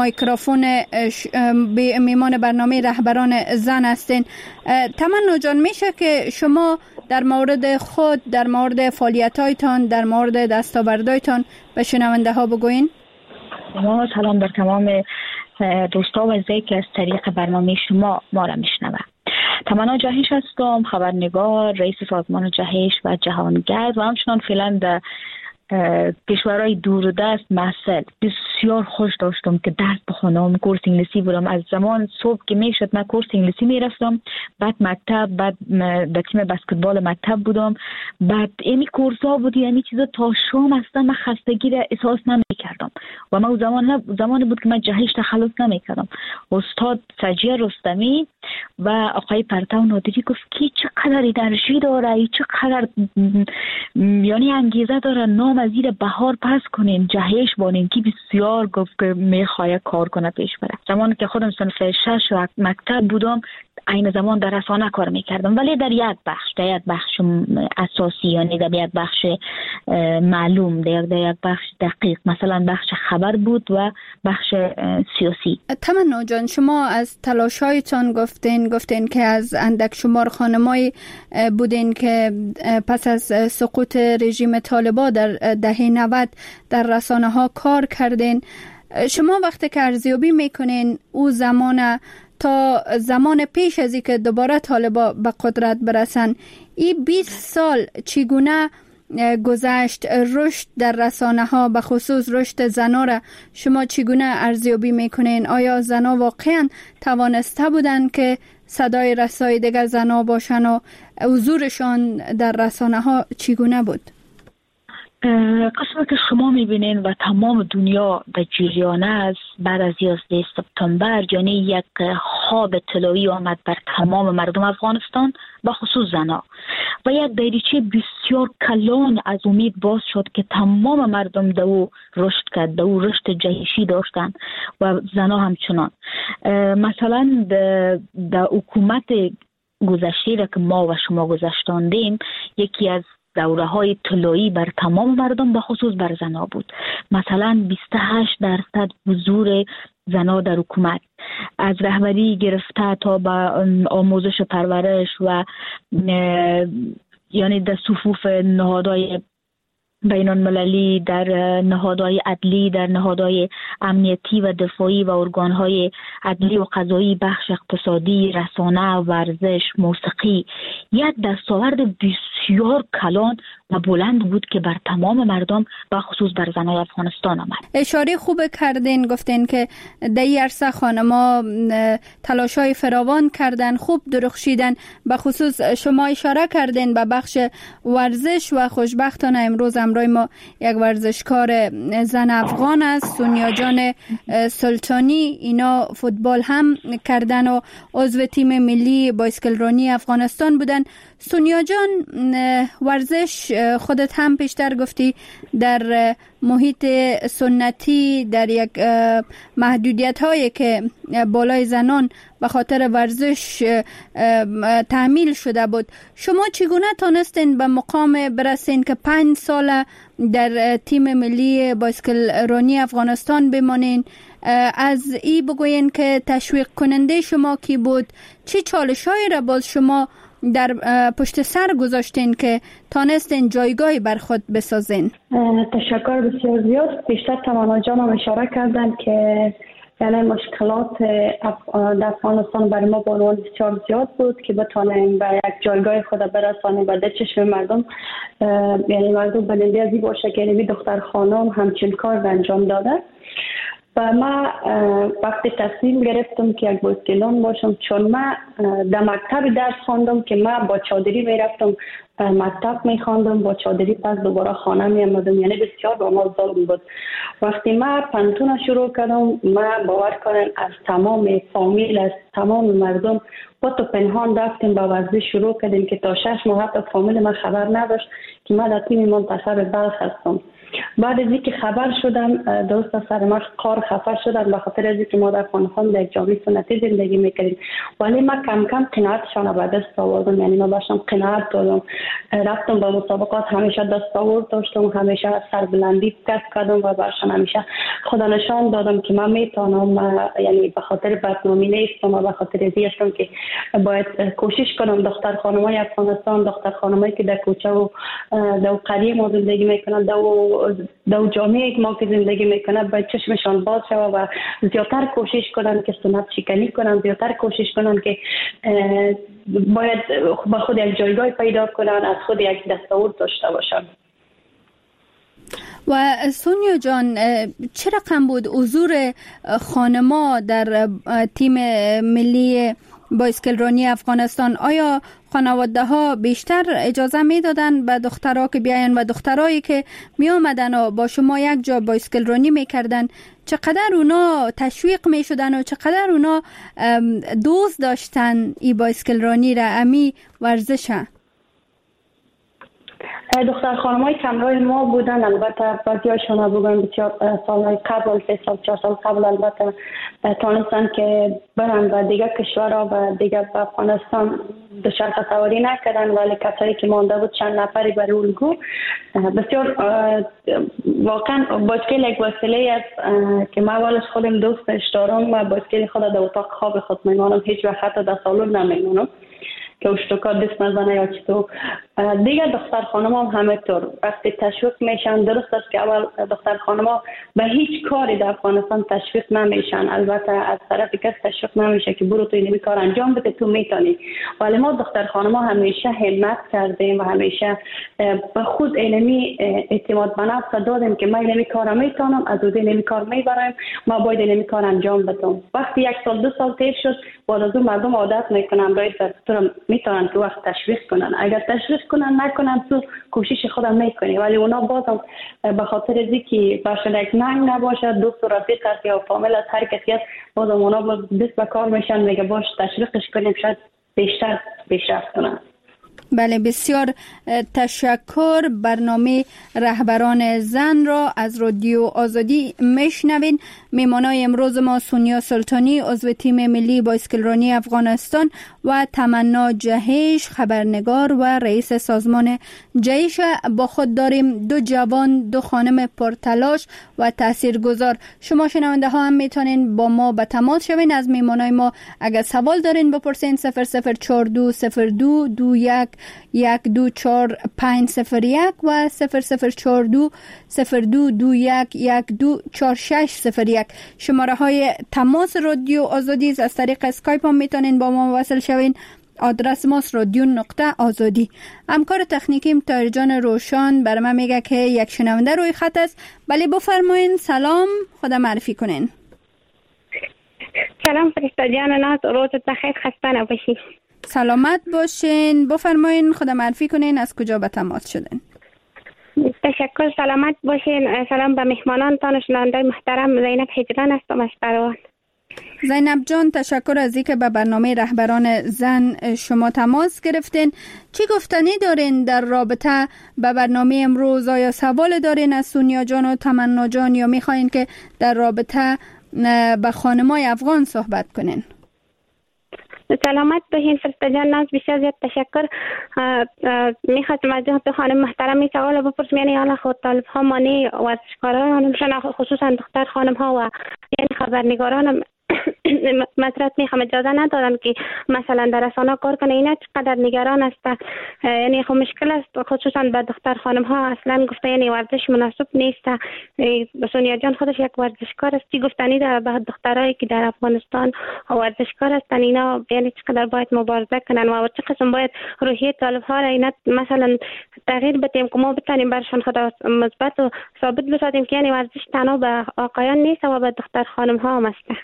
میمان برنامه رهبران زن هستین. تمنا جان، میشه که شما در مورد خود، در مورد فعالیت‌هایتان، در مورد دستاوردهایتان به شنونده ها بگوین؟ سلام بر تمام دوستا و عزیزایی که از طریق برنامه شما ما را میشنوند. تمنا جهش هستم، خبرنگار، رئیس سازمان جهش و جهانگرد و همچنان فعلا در کشورهای دور و دست محصل. بسیار خوش داشتم که درس بخونم، کورس انگلیسی بودم. از زمان صبح که میشد من کورس انگلیسی میرفتم، بعد مکتب، بعد در تیم بسکتبال مکتب بودم، بعد اینی کورس ها بود، یعنی چیزا تا شام اصلا من خستگی را احساس نمیکردم و من زمانی بود که من جهش تخلص نمیکردم. استاد سجیه رستمی و آقای پرتو نادری گفت که چقدر انرژی داره، چقدر یعنی انگیزه داره، نام از زیر بهار پس کنین، جهش بانین که بسیار گفت که میخواه کار کنه پیش بره. زمانی که خودم صنف 6 و مکتب بودم، این زمان در رسانه کار میکردم، ولی در یک بخش اساسی، یعنی در یک بخش معلوم، در یک بخش دقیق، مثلا بخش خبر بود و بخش سیاسی. تمنا جان، شما از تلاش‌هایتان گفتین که از اندک شمار خانمایی بودین که پس از سقوط رژیم طالبان در دهه 90 در رسانه ها کار کردین. شما وقتی که ارزیابی میکنین او زمان تا زمان پیش از اینکه دوباره طالبا به قدرت برسن، این 20 سال چگونه گذشت؟ رشد در رسانه ها، به خصوص رشد زنا را شما چگونه ارزیابی میکنین؟ آیا زنا واقعا توانسته بودن که صدای رسای دیگر زنا باشن و حضورشان در رسانه ها چگونه بود؟ قسمت که شما میبینین و تمام دنیا در جریان است، بعد از 11 سپتامبر یعنی یک خواب طلایی آمد بر تمام مردم افغانستان و خصوص زنا و یک دریچه بسیار کلان از امید باز شد که تمام مردم دو رشد کرد، دو رشد جهشی داشتن و زنا همچنان. مثلا در حکومت گذشته را که ما و شما گذشتاندیم، یکی از دوره های طلایی بر تمام مردم به خصوص بر زنا بود. مثلا 28% حضور زنا در حکومت، از رهبری گرفته تا به آموزش و پرورش و یعنی در صفوف نهادهای بین المللی، در نهادهای عدلی، در نهادهای امنیتی و دفاعی و ارگانهای عدلی و قضایی، بخش اقتصادی، رسانه، ورزش، موسیقی، یک دستاورد بسیار کلان و بلند بود که بر تمام مردم و خصوص بر زنای افغانستان آمد. اشاره خوب کردین، گفتین که در این عرصه خانما تلاشای فراوان کردن، خوب درخشیدن. به خصوص شما اشاره کردین به بخش ورزش و خوشبختانه امروز امرای ما یک ورزشکار زن افغان است، سونیا جان سلطانی. اینا فوتبال هم کردن و عضو تیم ملی بایسکل رانی افغانستان بودن. سونیا جان، ورزش خودت هم پیشتر گفتی در محیط سنتی، در یک محدودیت هایی که بالای زنان به خاطر ورزش تحمیل شده بود، شما چگونه تانستین به مقام برسین که 5 سال در تیم ملی بایسکل رانی افغانستان بمانین؟ از ای بگوین که تشویق کننده شما کی بود؟ چه چالش‌هایی را باز شما در پشت سر گذاشتین که تانستین جایگاهی بر خود بسازین؟ تشکر بسیار زیاد. بیشتر تمنا جان هم اشاره کردن که یعنی مشکلات در افغانستان برای ما به عنوان بسیار زیاد بود که بتانیم به یک جایگاه خود برسانیم و در چشم مردم، یعنی مردم بلندی از این باشه که یعنی دختر خانم همچین کار انجام داده. و ما وقتی تصمیم گرفتم که یک بایسکلان باشم، چون ما در مکتب درس خواندم که ما با چادری میرفتم مکتب میخواندم، با چادری پس دوباره خانه میامدم، یعنی بسیار با ما ظلم بود. وقتی ما پنتون شروع کردم، ما باور کنن از تمام فامیل، از تمام مردم خود پنهان رفتیم با ورزش شروع کردیم که تا 6 ماه تا فامیل ما خبر نداشت که ما در تیم منتخب بلخ هستم. بعد از اینکه خبر شدم، درست سر ما قار خفر شدن به خاطر از اینکه ما در خانه‌خان در جامعه سنتی زندگی میکردیم، ولی ما کم کم قناعتشان به دست آوردم. یعنی ما باشم قناعت دادم، رفتم با مسابقات، همیشه دست آورد داشتم، همیشه سربلندی کسب کردم و برشان همیشه خدا نشان دادم که من میتونم. یعنی به خاطر بدنامی نیستم و به خاطر از هستم که باید کوشش کنم دختر خانمای افغانستان، دختر خانمایی که در کوچه و در قریه ما زندگی میکنن، در جامعه ما که زندگی میکنن، باید چشمشان باز شود و زیادتر کوشش کنن که سنت شکنی کنن، زیادتر کوشش کنن که باید با خود یک جایگاه پیدا کنن، از خود یک دستاورد داشته باشن. و سونیا جان، چه رقم بود حضور خانما در تیم ملی بایسکل رانی افغانستان؟ آیا خانواده ها بیشتر اجازه می دادن به دخترها که بیاین و دخترایی که می آمدن و با شما یک جا بایسکل رانی می کردن، چقدر اونا تشویق می شدن و چقدر اونا دوست داشتن ای بایسکل رانی را، امی ورزشه؟ دختر خانمای کمرای ما بودن، البته بعضیاشون بودن بسیار سالهای قبل، 3 سال 4 سال قبل البته تانستن که برن و دیگه کشورها و دیگه به افغانستان دوچرخه سواری نکردن، ولی کسایی که مانده بود چند نفری برای الگو بسیار واقعا بایسکل یک وسیله است که ما اولش خودم دوستش دارم و بایسکل خود در اتاق خواب خود میمانم، هیچ وقت حتی در سالن نمیمانم که اشتکار دست نزنه یا چطور. دیگر دختر خانم هم همینطور وقتی تشویق میشن، درست است که اول دختر خانم ها به هیچ کاری در افغانستان تشویق نمیشن، البته از طرف کس تشویق نمیشه که برو تو این کار انجام بده تو میتونی، ولی ما دختر خانم ها همیشه همت کردیم و همیشه به خود اینمی اعتماد به نفس دادیم که ما اینمی کار میتونم، از اون اینمی کار میبرم، ما باید اینمی کار انجام بدم. وقتی 1 سال 2 سال تیر شد، بعد از اون مردم عادت میکنن، باید میتونن تو وقت تشویق کنن، اگر تشویق کنن نکنن تو کوشش خودم میکنی، ولی اونا بازم به خاطر از اینکه برشون یک ننگ نباشه، دوست و رفیق است یا فامیل از هر کسی است، بازم اونا دست به کار میشن، میگه باش تشویقش کنیم شاید بیشتر پیشرفت کنن. بله، بسیار تشکر. برنامه رهبران زن را از رادیو آزادی میشنوین. میمانای امروز ما سونیا سلطانی، عضو تیم ملی بایسکل رانی افغانستان، و تمنا جهش، خبرنگار و رئیس سازمان جهش. با خود داریم 2 جوان، 2 خانم پرتلاش و تاثیرگذار. شما شنونده ها هم میتونین با ما به تماس شوین. از میمانای ما اگر سوال دارین بپرسین 0042 21 124 و 0042 0221 124601. شماره های تماس رادیو آزادی از طریق اسکایپ هم میتونین با ما وصل شوین. آدرس ماست رادیو.آزادی. همکار تکنیکیم طاهر جان روشن برای من میگه که یک شنونده روی خط است. بله بفرمایین. سلام، خدا معرفی کنین. سلام فرشته جان ناز، روزت بخیر، خسته نباشی. سلامت باشین. بفرمایین، خدا معرفی کنین، از کجا به تماس شدین؟ تشکر، سلامت باشین. سلام به مهمانانتان و شنونده محترم. زینب هجران هستم از قروان. زینب جان، تشکر از اینکه به برنامه رهبران زن شما تماس گرفتین. چی گفتنی دارین در رابطه به برنامه امروز؟ آیا سوال دارین از سونیا جان و تمنا جان یا میخواین که در رابطه به خانمای افغان صحبت کنین؟ سلامت باشین فرشته جان ناز، بسیار زیاد تشکر. میخواستم از دو خانم محترم این سوال بپرسم، یعنی حالا خود طالب ها مانی ورزشکاران خصوصا دختر خانم ها و یعنی خبرنگاران مطرح میخوام اجازه ندادن که مثلا در رسانه کار کنه. اینا چقدر نگران است. یعنی خب مشکل است، خصوصا به دختر خانم ها اصلا گفته یعنی ورزش مناسب نیست. سونیا جان خودش یک ورزشکار است، گفتنی در به دخترایی که در افغانستان ورزشکار هستن اینا یعنی چقدر باید مبارزه کنن و چه قسم باید روحیه طالب ها را اینا مثلا تغییر بدیم که ما بتونیم برشان خدا مثبت و ثابت بسازیم که یعنی ورزش تنها به آقایان نیست و به دختر خانم ها هم است.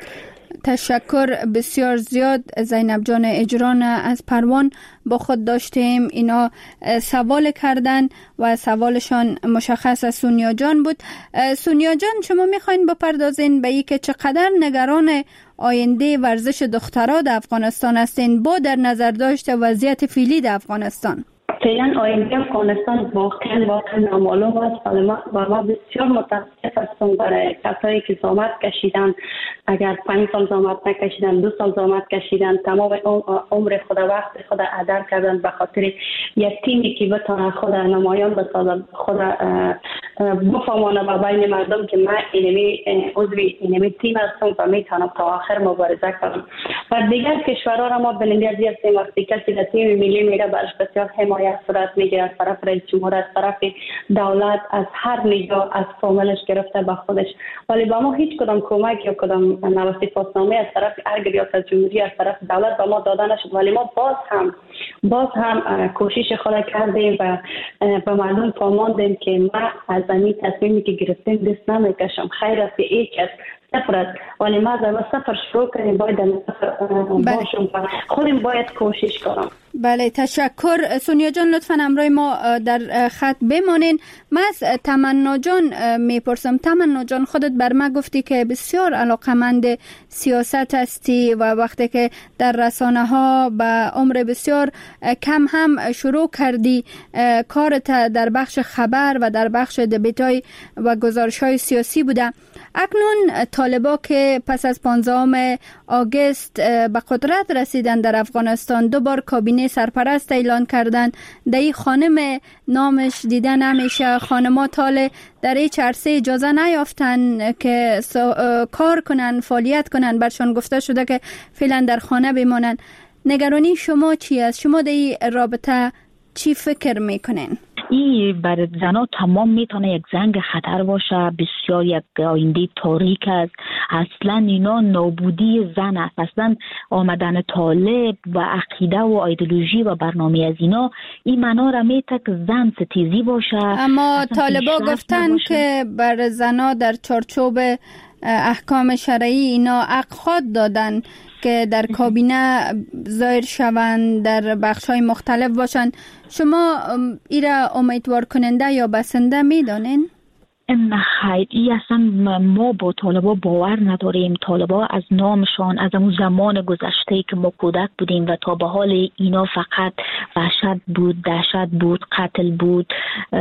تشکر بسیار زیاد. زینب جان اجران از پروان با خود داشتیم. اینا سوال کردن و سوالشان مشخص از سونیا جان بود. سونیا جان شما میخواین بپردازین به این که چقدر نگران آینده ورزش دخترها در افغانستان هستین با در نظر داشت وضعیت فعلی در افغانستان؟ فعلا آینده افغانستان واقعا نامعلوم است و ما بسیار متاسف هستم برای کسایی که زحمت کشیدن. اگر 5 سال زحمت نکشیدن، 2 سال زحمت کشیدن، تمام عمر خود وقت خود هدر کردن به خاطر یک تیمی که بتونه خود نمایان بسازن، خود بفهمانه به بین مردم که من عضوی اینمی تیم هستم و میتونم تا آخر مبارزه کنم. و دیگر کشورها را ما بلندی هستیم وقتی کسی در تیم ملی میره برش بسیار حمایت صورت میگیره از طرف رئیس جمهور، از طرف دولت، از هر نگاه، از فامیلش گرفته به خودش. ولی با ما هیچ کدام کمک یا کدام نوسطی‌نامه از طرف هر ریاست جمهوری از طرف دولت به ما داده نشد. ولی ما باز هم کوشش خود کردیم و به مردم فهماندیم که ما از این تصمیمی که گرفتیم دست نمیکشم. خیر است که یک از صفر است ولی ما از صفر شروع کنیم، باید در صفر باشم و خودم باید کوشش کنم. بله تشکر. سونیا جان لطفاً همراه ما در خط بمانین. من از تمنا جان میپرسم. تمنا جان خودت بر من گفتی که بسیار علاقمند سیاست هستی و وقتی که در رسانه ها به عمر بسیار کم هم شروع کردی کارت در بخش خبر و در بخش دبیت‌های و گزارش‌های سیاسی بوده. اکنون طالبا که پس از 15 آگوست به قدرت رسیدن در افغانستان دوبار کابینه سرپرست اعلان کردن. دایی خانم نامش دیده نمیشه. خانمات حال در هیچ عرصه اجازه نیافتن که کار کنن، فعالیت کنن. برشان گفته شده که فعلا در خانه بمانن. نگرانی شما چی است؟ شما در این رابطه چی فکر میکنین؟ این بر زنها تمام میتونه یک زنگ خطر باشه. بسیار یک آینده تاریک است. اصلا اینا نابودی زن است. اصلا آمدن طالب و عقیده و ایدئولوژی و برنامه از اینا این معنا را میته که زن ستیزی باشه. اما طالبا گفتن که بر زنها در چارچوب احکام شرعی اینا حق خود دادن که در کابینه ظاهر شوند، در بخش‌های مختلف باشند. شما ایرا امیدوار کننده یا بسنده میدانین؟ نه خیر، این اصلا ما با طالبا باور نداریم. طالبا از نامشان از اون زمان گذشته که ما کودک بودیم و تا به حال اینا فقط وحشت بود، دهشت بود، قتل بود،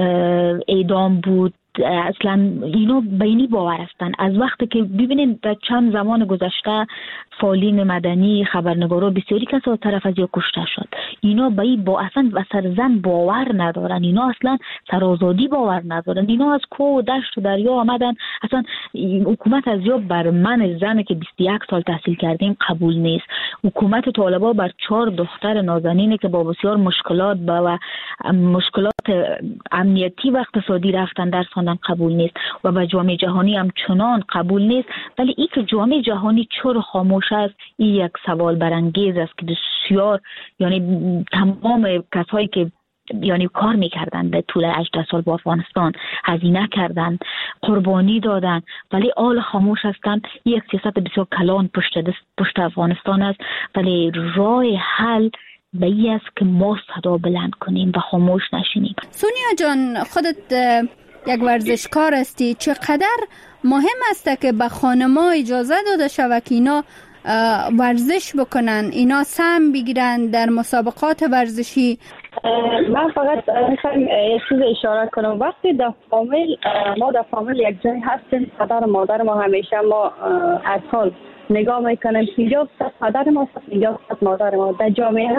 اعدام بود. اصلا اینا بینی باور هستن. از وقتی که ببینید در چند زمان گذشته فعالین مدنی، خبرنگارا بسیاری کسا طرف از یا کشته شد. اینا به این با اصلا و سر زن باور ندارن. اینا اصلا سر آزادی باور ندارن. اینا از کوه و دشت و دریا آمدن. اصلا حکومت از یا بر من زن که 21 سال تحصیل کردیم قبول نیست. حکومت طالبا بر 4 دختر نازنینه که با بسیار مشکلات و مشکلات امنیتی و اقتصادی رفتن در قبول نیست و به جامعه جهانی هم چنان قبول نیست. ولی این که جامعه جهانی چرا خاموش است این یک سوال برانگیز است که بسیار یعنی تمام کسایی که یعنی کار میکردن به طول 18 سال با افغانستان هزینه کردن، قربانی دادن، ولی آل خاموش هستن. یک سیاست بسیار کلان پشت افغانستان است. ولی راه حل به این است که ما صدا بلند کنیم و خاموش نشینیم. سونیا جان خودت یک ورزشکار هستی. چقدر مهم است که به خانم‌ها اجازه داده شود که اینا ورزش بکنن، اینا سهم بگیرن در مسابقات ورزشی؟ من فقط میخوایم یه چیز اشاره کنم. وقتی در فامیل ما در فامیل یک جای هستیم، پدر و مادر ما همیشه ما اطفال نگاه میکنیم 50% پدر ما 50% مادر ما. در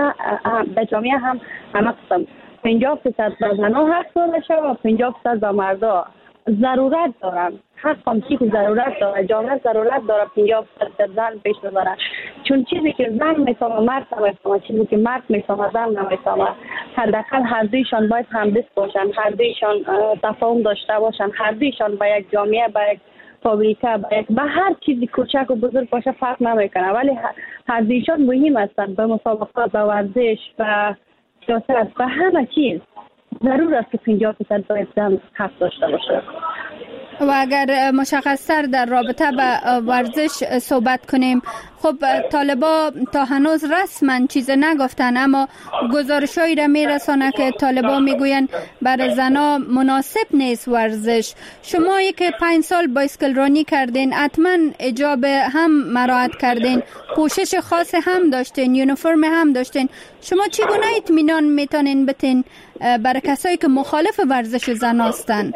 جامعه هم همه قسم 50% به زنها حق داده شد و 50% به مردا. ضرورت دارن، هر قامچی که ضرورت داره، جامعه ضرورت داره 50% زن پیش ببرن، چون چیزی که زن میفهمه مرد نمیفهمه، چیزی که مرد میفهمه زن نمیفهمه. حداقل هر دویشان باید همدست باشن، هر دویشان تفاهم داشته باشن، هر دویشان با یک جامعه، با یک فابریکه، به هر چیزی کوچک و بزرگ باشه فرق نمیکنه، ولی هر دویشان مهم هستند. به مسابقات، به ورزش، به سیاست، به همه چیز ضرور است که 50% باید زن حق داشته باشه. و اگر مشخص‌تر در رابطه به ورزش صحبت کنیم، خب طالبا تا هنوز رسما چیز نگفتن، اما گزارشایی را میرسانه که طالبا میگوین برای زنا مناسب نیست ورزش. شما که 5 سال بایسکل رانی کردین، حتما حجاب هم مراعات کردین، پوشش خاص هم داشتین، یونیفرم هم داشتین. شما چگونه اطمینان میتونین بتین برای کسایی که مخالف ورزش زن هستند؟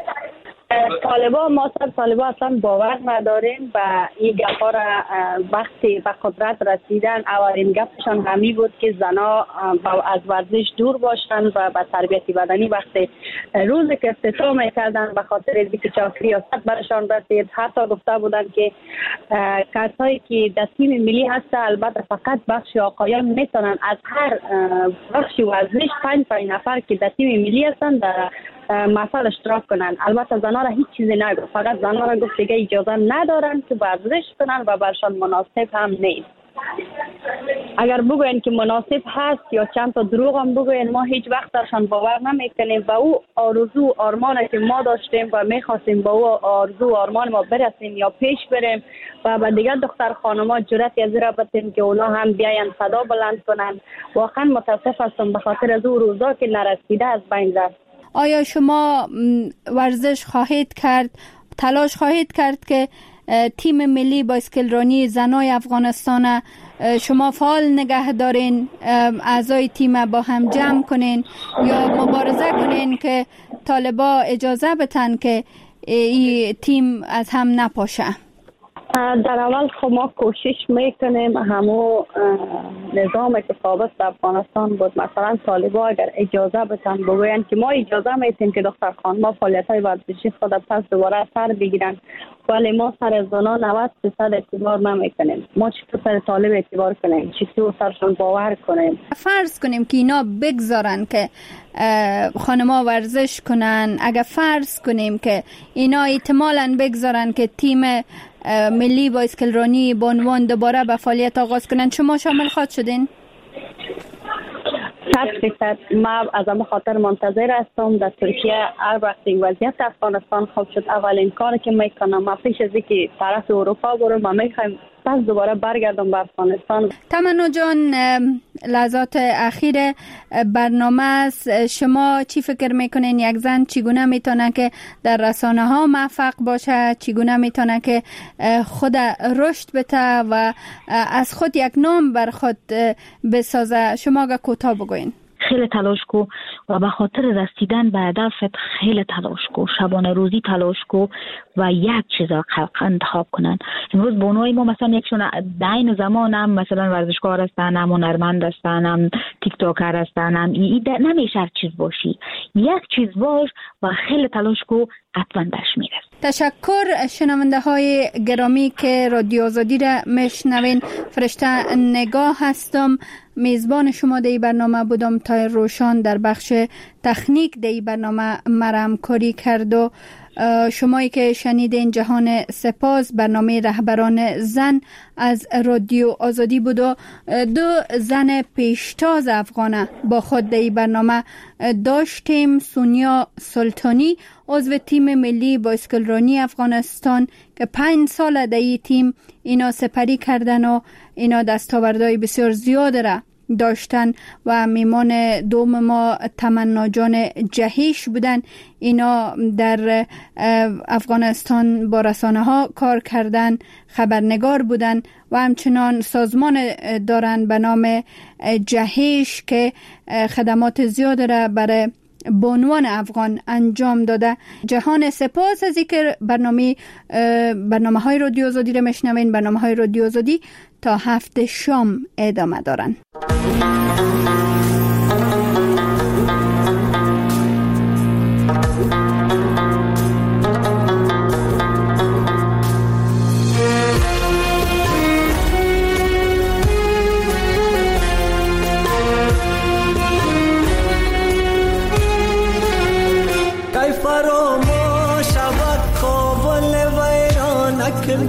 ما اصلا باور نداریم و این گپا را وقتی به قدرت رسیدن اولین گپشان همی بود که زنا از ورزش دور باشند و به تربیت بدنی. وقتی روزی که افتتاح میکردن به خاطر دیگه ریاست برشان رسید، حتی گفته بودن که کسایی که در تیم ملی هست البته فقط بخش آقایان میتونن از هر بخش ورزش 5 نفر که در تیم ملی هستن در محفل اشتراک کنن. البته زنها را هیچ چیزی نگفت، فقط زنها را گفت دیگه اجازه ندارن که ورزش کنن و برشان مناسب هم نیست. اگر بگوین که مناسب هست یا چند تا دروغ هم بگوین، ما هیچ وقت درشان باور نمیکنیم و او آرزو آرمانی که ما داشتیم و میخواستیم با او آرزو آرمان ما برسیم یا پیش بریم و به دیگر دختر خانما جرأت از را بدیم که اونا هم بیاین صدا بلند کنن. واقعا متاسف هستم به خاطر از او روزا که نرسیده از بین رفت. آیا شما ورزش خواهید کرد، تلاش خواهید کرد که تیم ملی بایسکل رانی زنای افغانستان شما فعال نگه دارین، اعضای تیم با هم جمع کنین یا مبارزه کنین که طالبا اجازه بتن که این تیم از هم نپاشه؟ در اول خب ما کوشش میکنیم همو نظام که ثابت در افغانستان بود، مثلا طالبا اگر اجازه بتن بگوین که ما اجازه میتیم که دختر خانم فعالیت های ورزشی خود پس دوباره سر بگیرن، ولی ما سر زنا 90% اعتبار نمیکنیم. ما چطور سر طالب اعتبار کنیم؟ چطور سرشون باور کنیم؟ فرض کنیم که اینا بگذارن که خانما ورزش کنن، اگر فرض کنیم که اینا احتمالاً بگذارن که تیم ملی بایسکل رانی به عنوان دوباره به فعالیت آغاز کنن، شما شامل خواهد شدین؟ 100% ما از اما خاطر منتظر هستم. در ترکیه هر وقتی وضعیت افغانستان خوب شد اولین کاری که میکنم ما پیش از اینکه طرف اروپا برم ما میخوایم پس دوباره برگردم به افغانستان. تمنا جان، لحظات اخیر برنامه است، شما چی فکر میکنین یک زن چگونه میتونه که در رسانه ها موفق باشه، چگونه میتونه که خود رشد بده و از خود یک نام بر خود بسازه؟ شما اگه کوتاه بگوین. خیلی تلاش کو و به خاطر رسیدن به هدفت خیلی تلاش کو، شبانه روزی تلاش کو و یک چیز را انتخاب کنن. امروز بانوی ما مثلا یکشون دین زمان هم مثلا ورزشکار هستن، هم هنرمند هستن، هم تیک تاکر هستن، هم نمیشه هر چیز باشی، یک چیز باش و خیلی تلاش کو، حتما بهش میرسی. تشکر. شنونده های گرامی که رادیو آزادی را میشنوین، فرشته نگاه هستم، میزبان شما در این برنامه بودم. تا روشان در بخش تکنیک در این برنامه مرا کاری کرد و شمایی که شنیدین جهان سپاس. برنامه رهبران زن از رادیو آزادی بود و 2 زن پیشتاز افغانه با خود در این برنامه داشتیم. سونیا سلطانی عضو تیم ملی بایسکل رانی افغانستان که 5 سال در این تیم اینا سپری کردن و اینا دستاوردهای بسیار زیاد را داشتن و میمان دوم ما تمنا جان جهیش بودن. اینا در افغانستان با رسانه ها کار کردن، خبرنگار بودن و همچنان سازمان دارن به نام جهیش که خدمات زیاد را برای بانوان افغان انجام داده. جهان سپاس از اینکه برنامه های رادیو آزادی را میشنوین. برنامه های رادیو آزادی تا 7 شام ادامه دارن.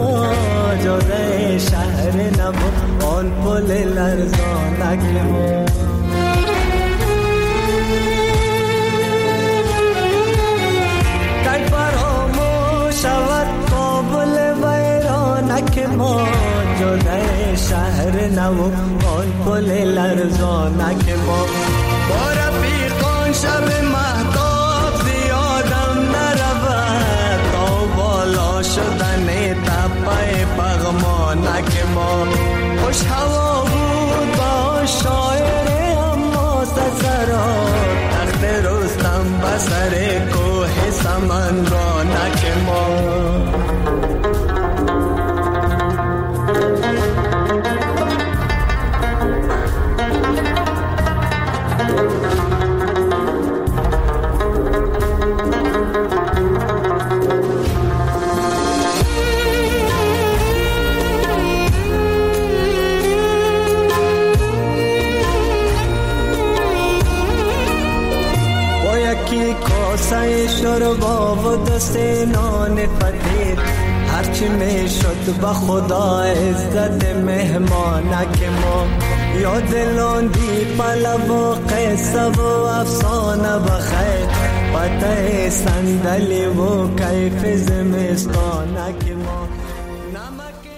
ما جاده شهر نبود آن پل لرزانک ما شود کابل ویرانک ما جاده شهر نو آن پل لرزانک ما با رفیقان شب مهتاب زیادم نرود تا بالا شدن تپه پغمانک ما خوش هوا بود با شاعر اما سسرا تخت رستم بسر کوه سمن رانک ما کاسه شربا و دست نان فقیر هرچی می شد به خدا عزت مهمانک ما یا دلاندی پلو و قصه و افسانه بخیر پته صندلی و کیف زمستانک ما